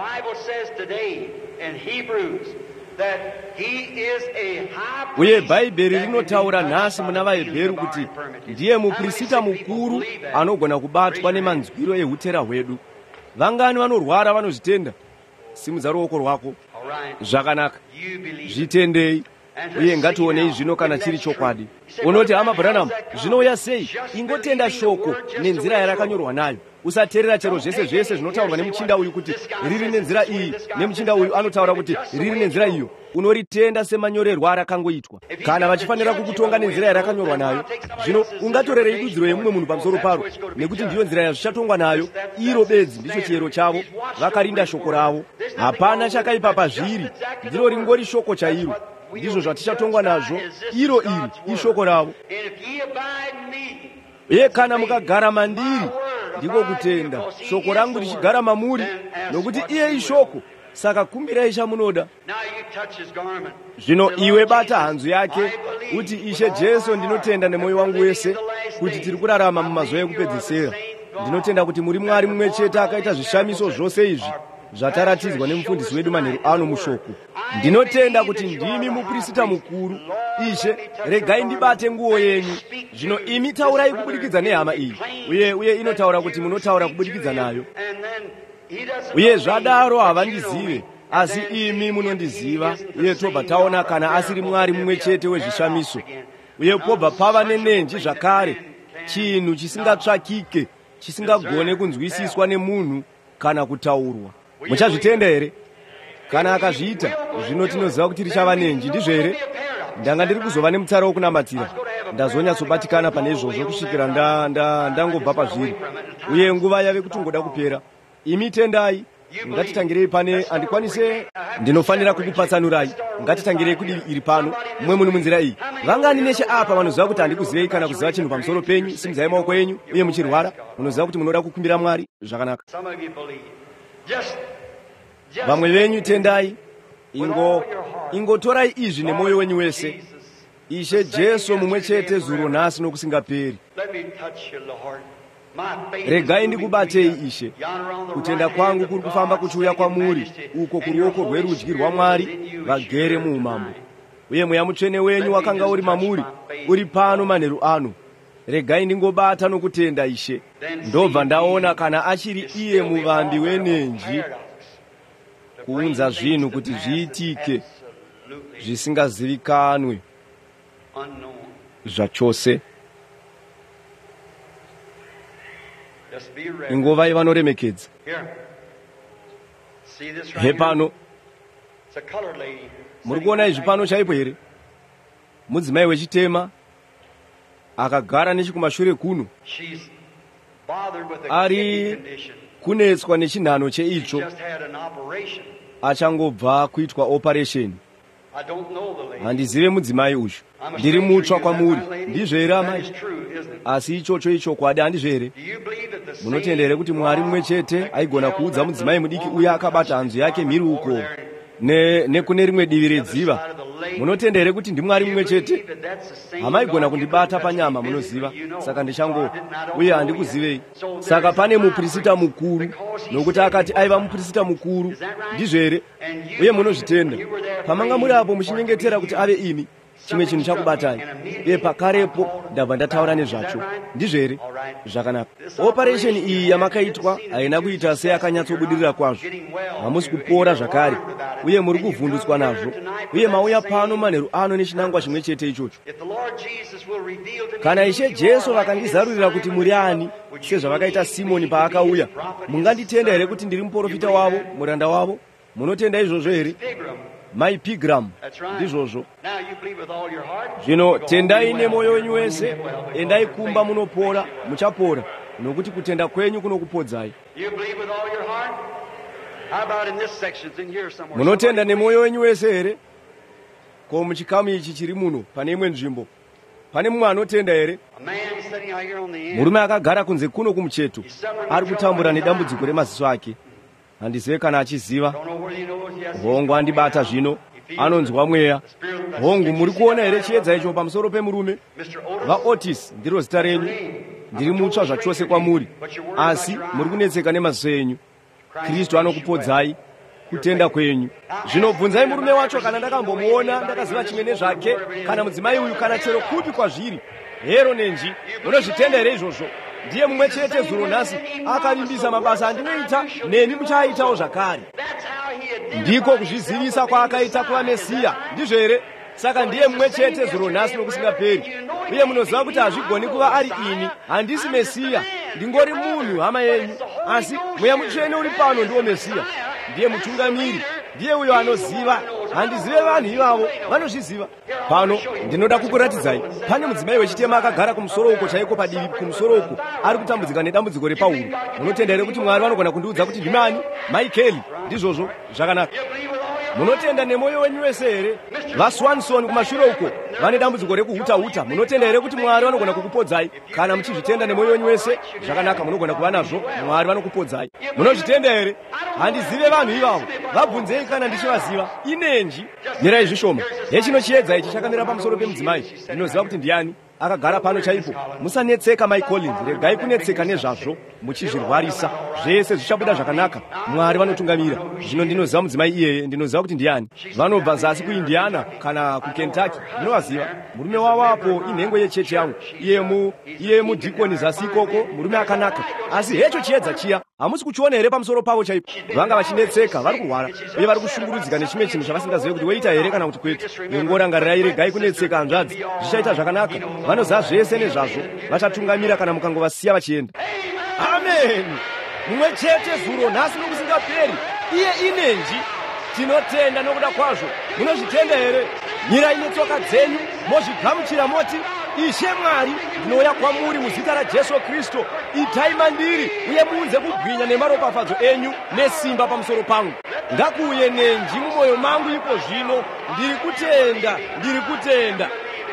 Uye Bhaibheri rinotaura nhasi muna vaHebheru kuti ndiye muprista mukuru anogona kubatwa nemanzwiro ehutera hwedu. Vangani vanorwara vanozvitenda? Simudza ruoko rwako. Zvakanaka. Zvitendei. Uye ngationei zvino kana chiri chokwadi. Unoti, hama Branham, zvinouya sei? Ingotenda shoko nenzira yarakanyorwa nayo. Usateerera chero zvese zvese zvinotaurwa nemuchinda uyu kuti riri nenzira iyi, nemuchinda uyu anotaura kuti riri nenzira iyo. Unoritenda semanyorerwa arakangoitwa. Kana vachifanira kukutonga nenzira yarakanyorwa nayo, zvino ungatorerei dudziro yemumwe munhu pamusoro paro, nekuti ndiyo nzira yazvichatongwa nayo. Iro bedzi ndicho chiyero chavo. Vakarinda shoko ravo. Hapana chakaipa pazviri. Ndiro ringori shoko chairo. Ndizvo zvatichatongwa nazvo. Iro iri ishoko ravo. Uye kana mukagara mandiri, ndiko kutenda. Shoko rangu richigara mamuri, nokuti iye ishoko. Saka kumbirai chamunoda. Zvino iwe bata hanzu yake, uti Ishe Jesu, ndinotenda nemwoyo wangu wese kuti tiri kurarama mumazuva ekupedzisira. Ndinotenda kuti muri Mwari mumwe chete akaita zvishamiso zvose izvi zvataratidzwa nemufundisi wedu manheru ano mushoko. Ndinotenda kuti ndimi muprista mukuru. Ishe, regai ndibate nguo yenyu. Zvino imi taurai kubudikidza nehama iyi, uye uye inotaura kuti munotaura kubudikidza nayo. Uye zvadaro havandizive, asi imi munondiziva. Uye tobva taona kana asiri Mwari mumwe chete wezvishamiso. Uye pobva pava nenenji zvakare, chinhu chisingatsvakike, chisingagone kunzwisiswa nemunhu kana kutaurwa. Muchazvitenda here? Kana akazviita, zvino tinoziva kuti richava nenji, ndizvo here? Ndanga ndiri kuzova nemutsara wokunamatira. Ndazonyatsobatikana pane izvozvo kusvikira ndangobva pazviri. Uye nguva yave kutongoda kupera. Imi tendai. Ngatitangirei pane andikwanise. Ndinofanira kukupatsanurai. Ngatitangirei kudii iri pano. Mumwe munhu munzira iyi. Vangani neshe apa vanoziva kuti handikuzivei kana kuziva chinhu pamusoro penyu, simudzai maoko enyu, uye muchirwara, munoziva kuti munoda kukumbira Mwari. Zvakanaka. Vamwe venyu tendai. Ingo ingotorai izvi nemwoyo wenyu wese. Ishe Jesu mumwe chete zuro nhasi nokusingaperi. Regai ndikubatei Ishe. Kutenda kwangu kuri kufamba kuchiuya kwamuri, uko kuruoko rwerudyi rwaMwari vagere muumambo. Uye mweya mutsvene wenyu wakanga uri mamuri, uri pano manheru ano. Regai ndingobata nokutenda Ishe. Ndobva ndaona kana achiri iye muvambi wenenji, kuunza zvinhu kuti zviitike zvisingazivikanwe zvachose. ingova vanoremekedza. He pano muri kuona izvi pano chaipo here? Mudzimai wechitema akagara nechikumashure kuno, ari kunetswa nechinhano cheitsvo, achangobva kuitwa operation. Handizive mudzimai uyu, ndiri mutsva kwamuri. Ndizvo here amai? Asi ichocho ichokwadi, handizvo here? Munotenda here kuti Mwari mumwe chete aigona kuudza mudzimai mudiki uya akabata hanzu yake mhiri uko nekune rimwe divi redziva? Munotenda here kuti ndimwari mumwe chete? Hamaigona kundibata panyama, munoziva. Saka ndichango uye handikuzivei. Saka pane muprista mukuru, nokuti akati aiva muprista mukuru. Ndizvo here? Uye munozvitenda pamanga muri apo muchinyengetera kuti ave imi, chimwe chinhu chakubatai, uye pakarepo ndabva ndataura nezvacho. Ndizvo here? Zvakanaka. Operation iyi yamakaitwa haina kuita seyakanyatsobudirira kwazvo. Hamusi kupora zvakare, uye muri kuvhundutswa nazvo, uye mauya pano manheru ano nechinangwa chimwe chete ichocho. Kana Ishe Jesu vakandizarurira kuti muri ani, sezvavakaita Simoni paakauya, munganditenda here kuti ndiri muprofita wavo, muranda wavo? Munotenda izvozvo here? My Pilgrim, ndizvozvo. Zvino tendai nemwoyo wenyu wese, endai kumba munopora, muchapora, nokuti kutenda kwenyu kunokupodzai. Munotenda nemwoyo wenyu wese here? Ko muchikamu ichi chiri muno pane imwe nzvimbo, pane mumwe anotenda here? Murume akagara kunze kuno kumucheto, ari kutambura nedambudziko remaziso ake. Handizive kana achiziva. Hongu andibata zvino, anonzwa mweya. Hongu, muri kuona here chiedza icho pamusoro pemurume? VaOtis ndiro zita renyu. Ndiri mutsva zvachose kwamuri, asi muri kunetseka nemaziso enyu. Kristu anokupodzai kutenda kwenyu. Zvino bvunzai murume wacho kana ndakambomuona, ndakaziva chimwe nezvake, kana mudzimai uyu, kana chero kupi kwazviri. Hero nenji, munozvitenda here izvozvo? Ndiye mumwe chete zuro nhasi akavimbisa mabasa andinoita, neni muchaitawo zvakare. Ndiko kuzvizivisa kwaakaita kuva Mesiya. Ndizvo here? Saka ndiye mumwe chete zuro nhasi nokusingaperi. Uye munoziva kuti hazvigoni kuva ari ini, handisi Mesiya, ndingori munhu hama yenyu. Asi mweya mutsvene uri pano ndiwo Mesiya. Ndiye mutungamiri, ndiye uyo anoziva. Handizive vanhu ivavo, vanozviziva. Pano ndinoda kukuratidzai, pane mudzimai wechitema akagara kumusoro uko chaiko, padivi kumusoro uko, ari kutambudzika nedambudziko repauro. Munotenda here kuti Mwari vanogona kundiudza kuti ndimani? Michaeli, ndizvozvo. Zvakanaka. Munotenda nemwoyo wenyu wese here? VaSwanson kumashure uko vane dambudziko rekuhuta-huta. Munotenda here kuti Mwari vanogona kukupodzai? Kana muchizvitenda nemwoyo wenyu wese, zvakanaka, munogona kuva nazvo. Mwari vanokupodzai. Munozvitenda here? Handizive vanhu ivavo, vabvunzei kana ndichivaziva. Inenji mirai zvishoma. Hechino chiedza ichi chakamira pamusoro pemudzimai. Ndinoziva kuti ndiani akagara pano chaipo. Musanetseka Mike Collins, regai kunetseka nezvazvo muchizvirwarisa. Zvese zvichabuda zvakanaka. Mwari vanotungamira. Zvino ndinoziva mudzimai iyeye, ndinoziva kuti ndiani. Vanobva zasi kuIndiana kana kuKentucky. Ndinovaziva. Murume wavapo inhengo yechechi yangu. Iye mu iye mudhikoni zasi ikoko, murume akanaka. Asi hecho chiedza chiya hamusi kuchiona here pamusoro pavo chaipo. Vanga vachinetseka, vari kurwara, uye vari kushungurudzika nechimwe chinhu chavasingazive kuti woita here kana kuti kwete. Ingorangarirai, regai kunetseka hanzvadzi, zvichaita zvakanaka. Vanoziva zvese nezvazvo, vachatungamira kana mukangovasiya vachienda. Amen. Mumwe chete zuro nhasi nokusingaperi, iye inenji. Tinotenda nokuda kwazvo. Munozvitenda here? Mirai netsoka dzenyu, mozvigamuchira moti, Ishe Mwari, ndinouya kwamuri muzita raJesu Kristu. Itai mandiri uye muunze kubwinya nemaropafadzo enyu nesimba pamusoro pangu. Ngakuuye nenji mumwoyo mangu ipo zvino. Ndiri kutenda, ndiri kutenda.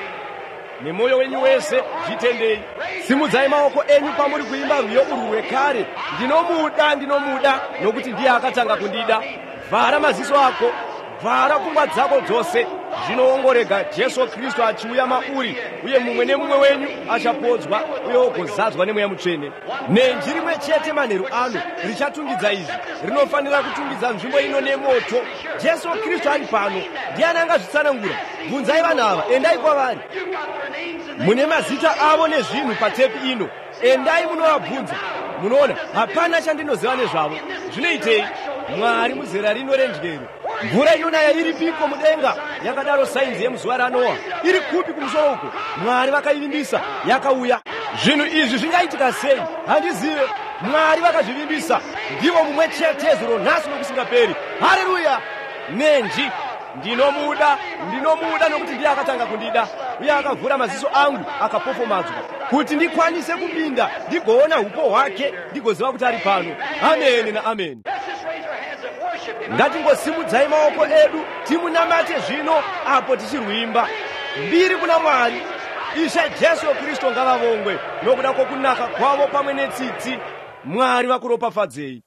Nemwoyo wenyu wese zvitendei. Simudzai maoko enyu pamuri kuimba rwiyo urwu rwekare. Ndinomuda, ndinomuda, nokuti ndiye akatanga kundida. Vhara maziso ako, vhara pfungwa dzako dzose. Zvinoongorega Jesu Kristu achiuya mauri, uye mumwe nemumwe wenyu achapodzwa uye ogozadzwa nemweya mutsvene. Nenji rimwe chete manheru ano richatungidza izvi, rinofanira kutungidza nzvimbo ino nemoto. Jesu Kristu ari pano, ndiani angazvitsanangura? Bvunzai vanhu ava, endai kwavari. Mune mazita avo nezvinhu patepi ino, endai munovabvunza. Munoona, hapana chandinoziva nezvavo. Zvinoitei? Mwari muzera rino renjeri. Mvura inonaya iri piko mudenga, yakadaro sainzi yemuzuva raNoa. Iri kupi kumusoro uko? Mwari vakaivimbisa, yakauya. Zvinhu izvi zvingaitika sei? Handizive. mwari vakazvivimbisa ndivo mumwe chete zuro nhasi nokusingaperi. Haleluya! Nenji ndinomuda, ndinomuda nokuti ndiye akatanga kundida, uye akavhura maziso angu akapofomadzwa kuti ndikwanise kupinda ndigoona upo hwake ndigoziva kuti ari pano. Ameni na ameni. Ngatingosimudzai maoko edu timunamate zvino apo tichirwimba mbiri kuna Mwari. Ishe Jesu Kristu ngavavongwe nokuda kwokunaka kwavo pamwe netsitsi. Mwari vakuropafadzei.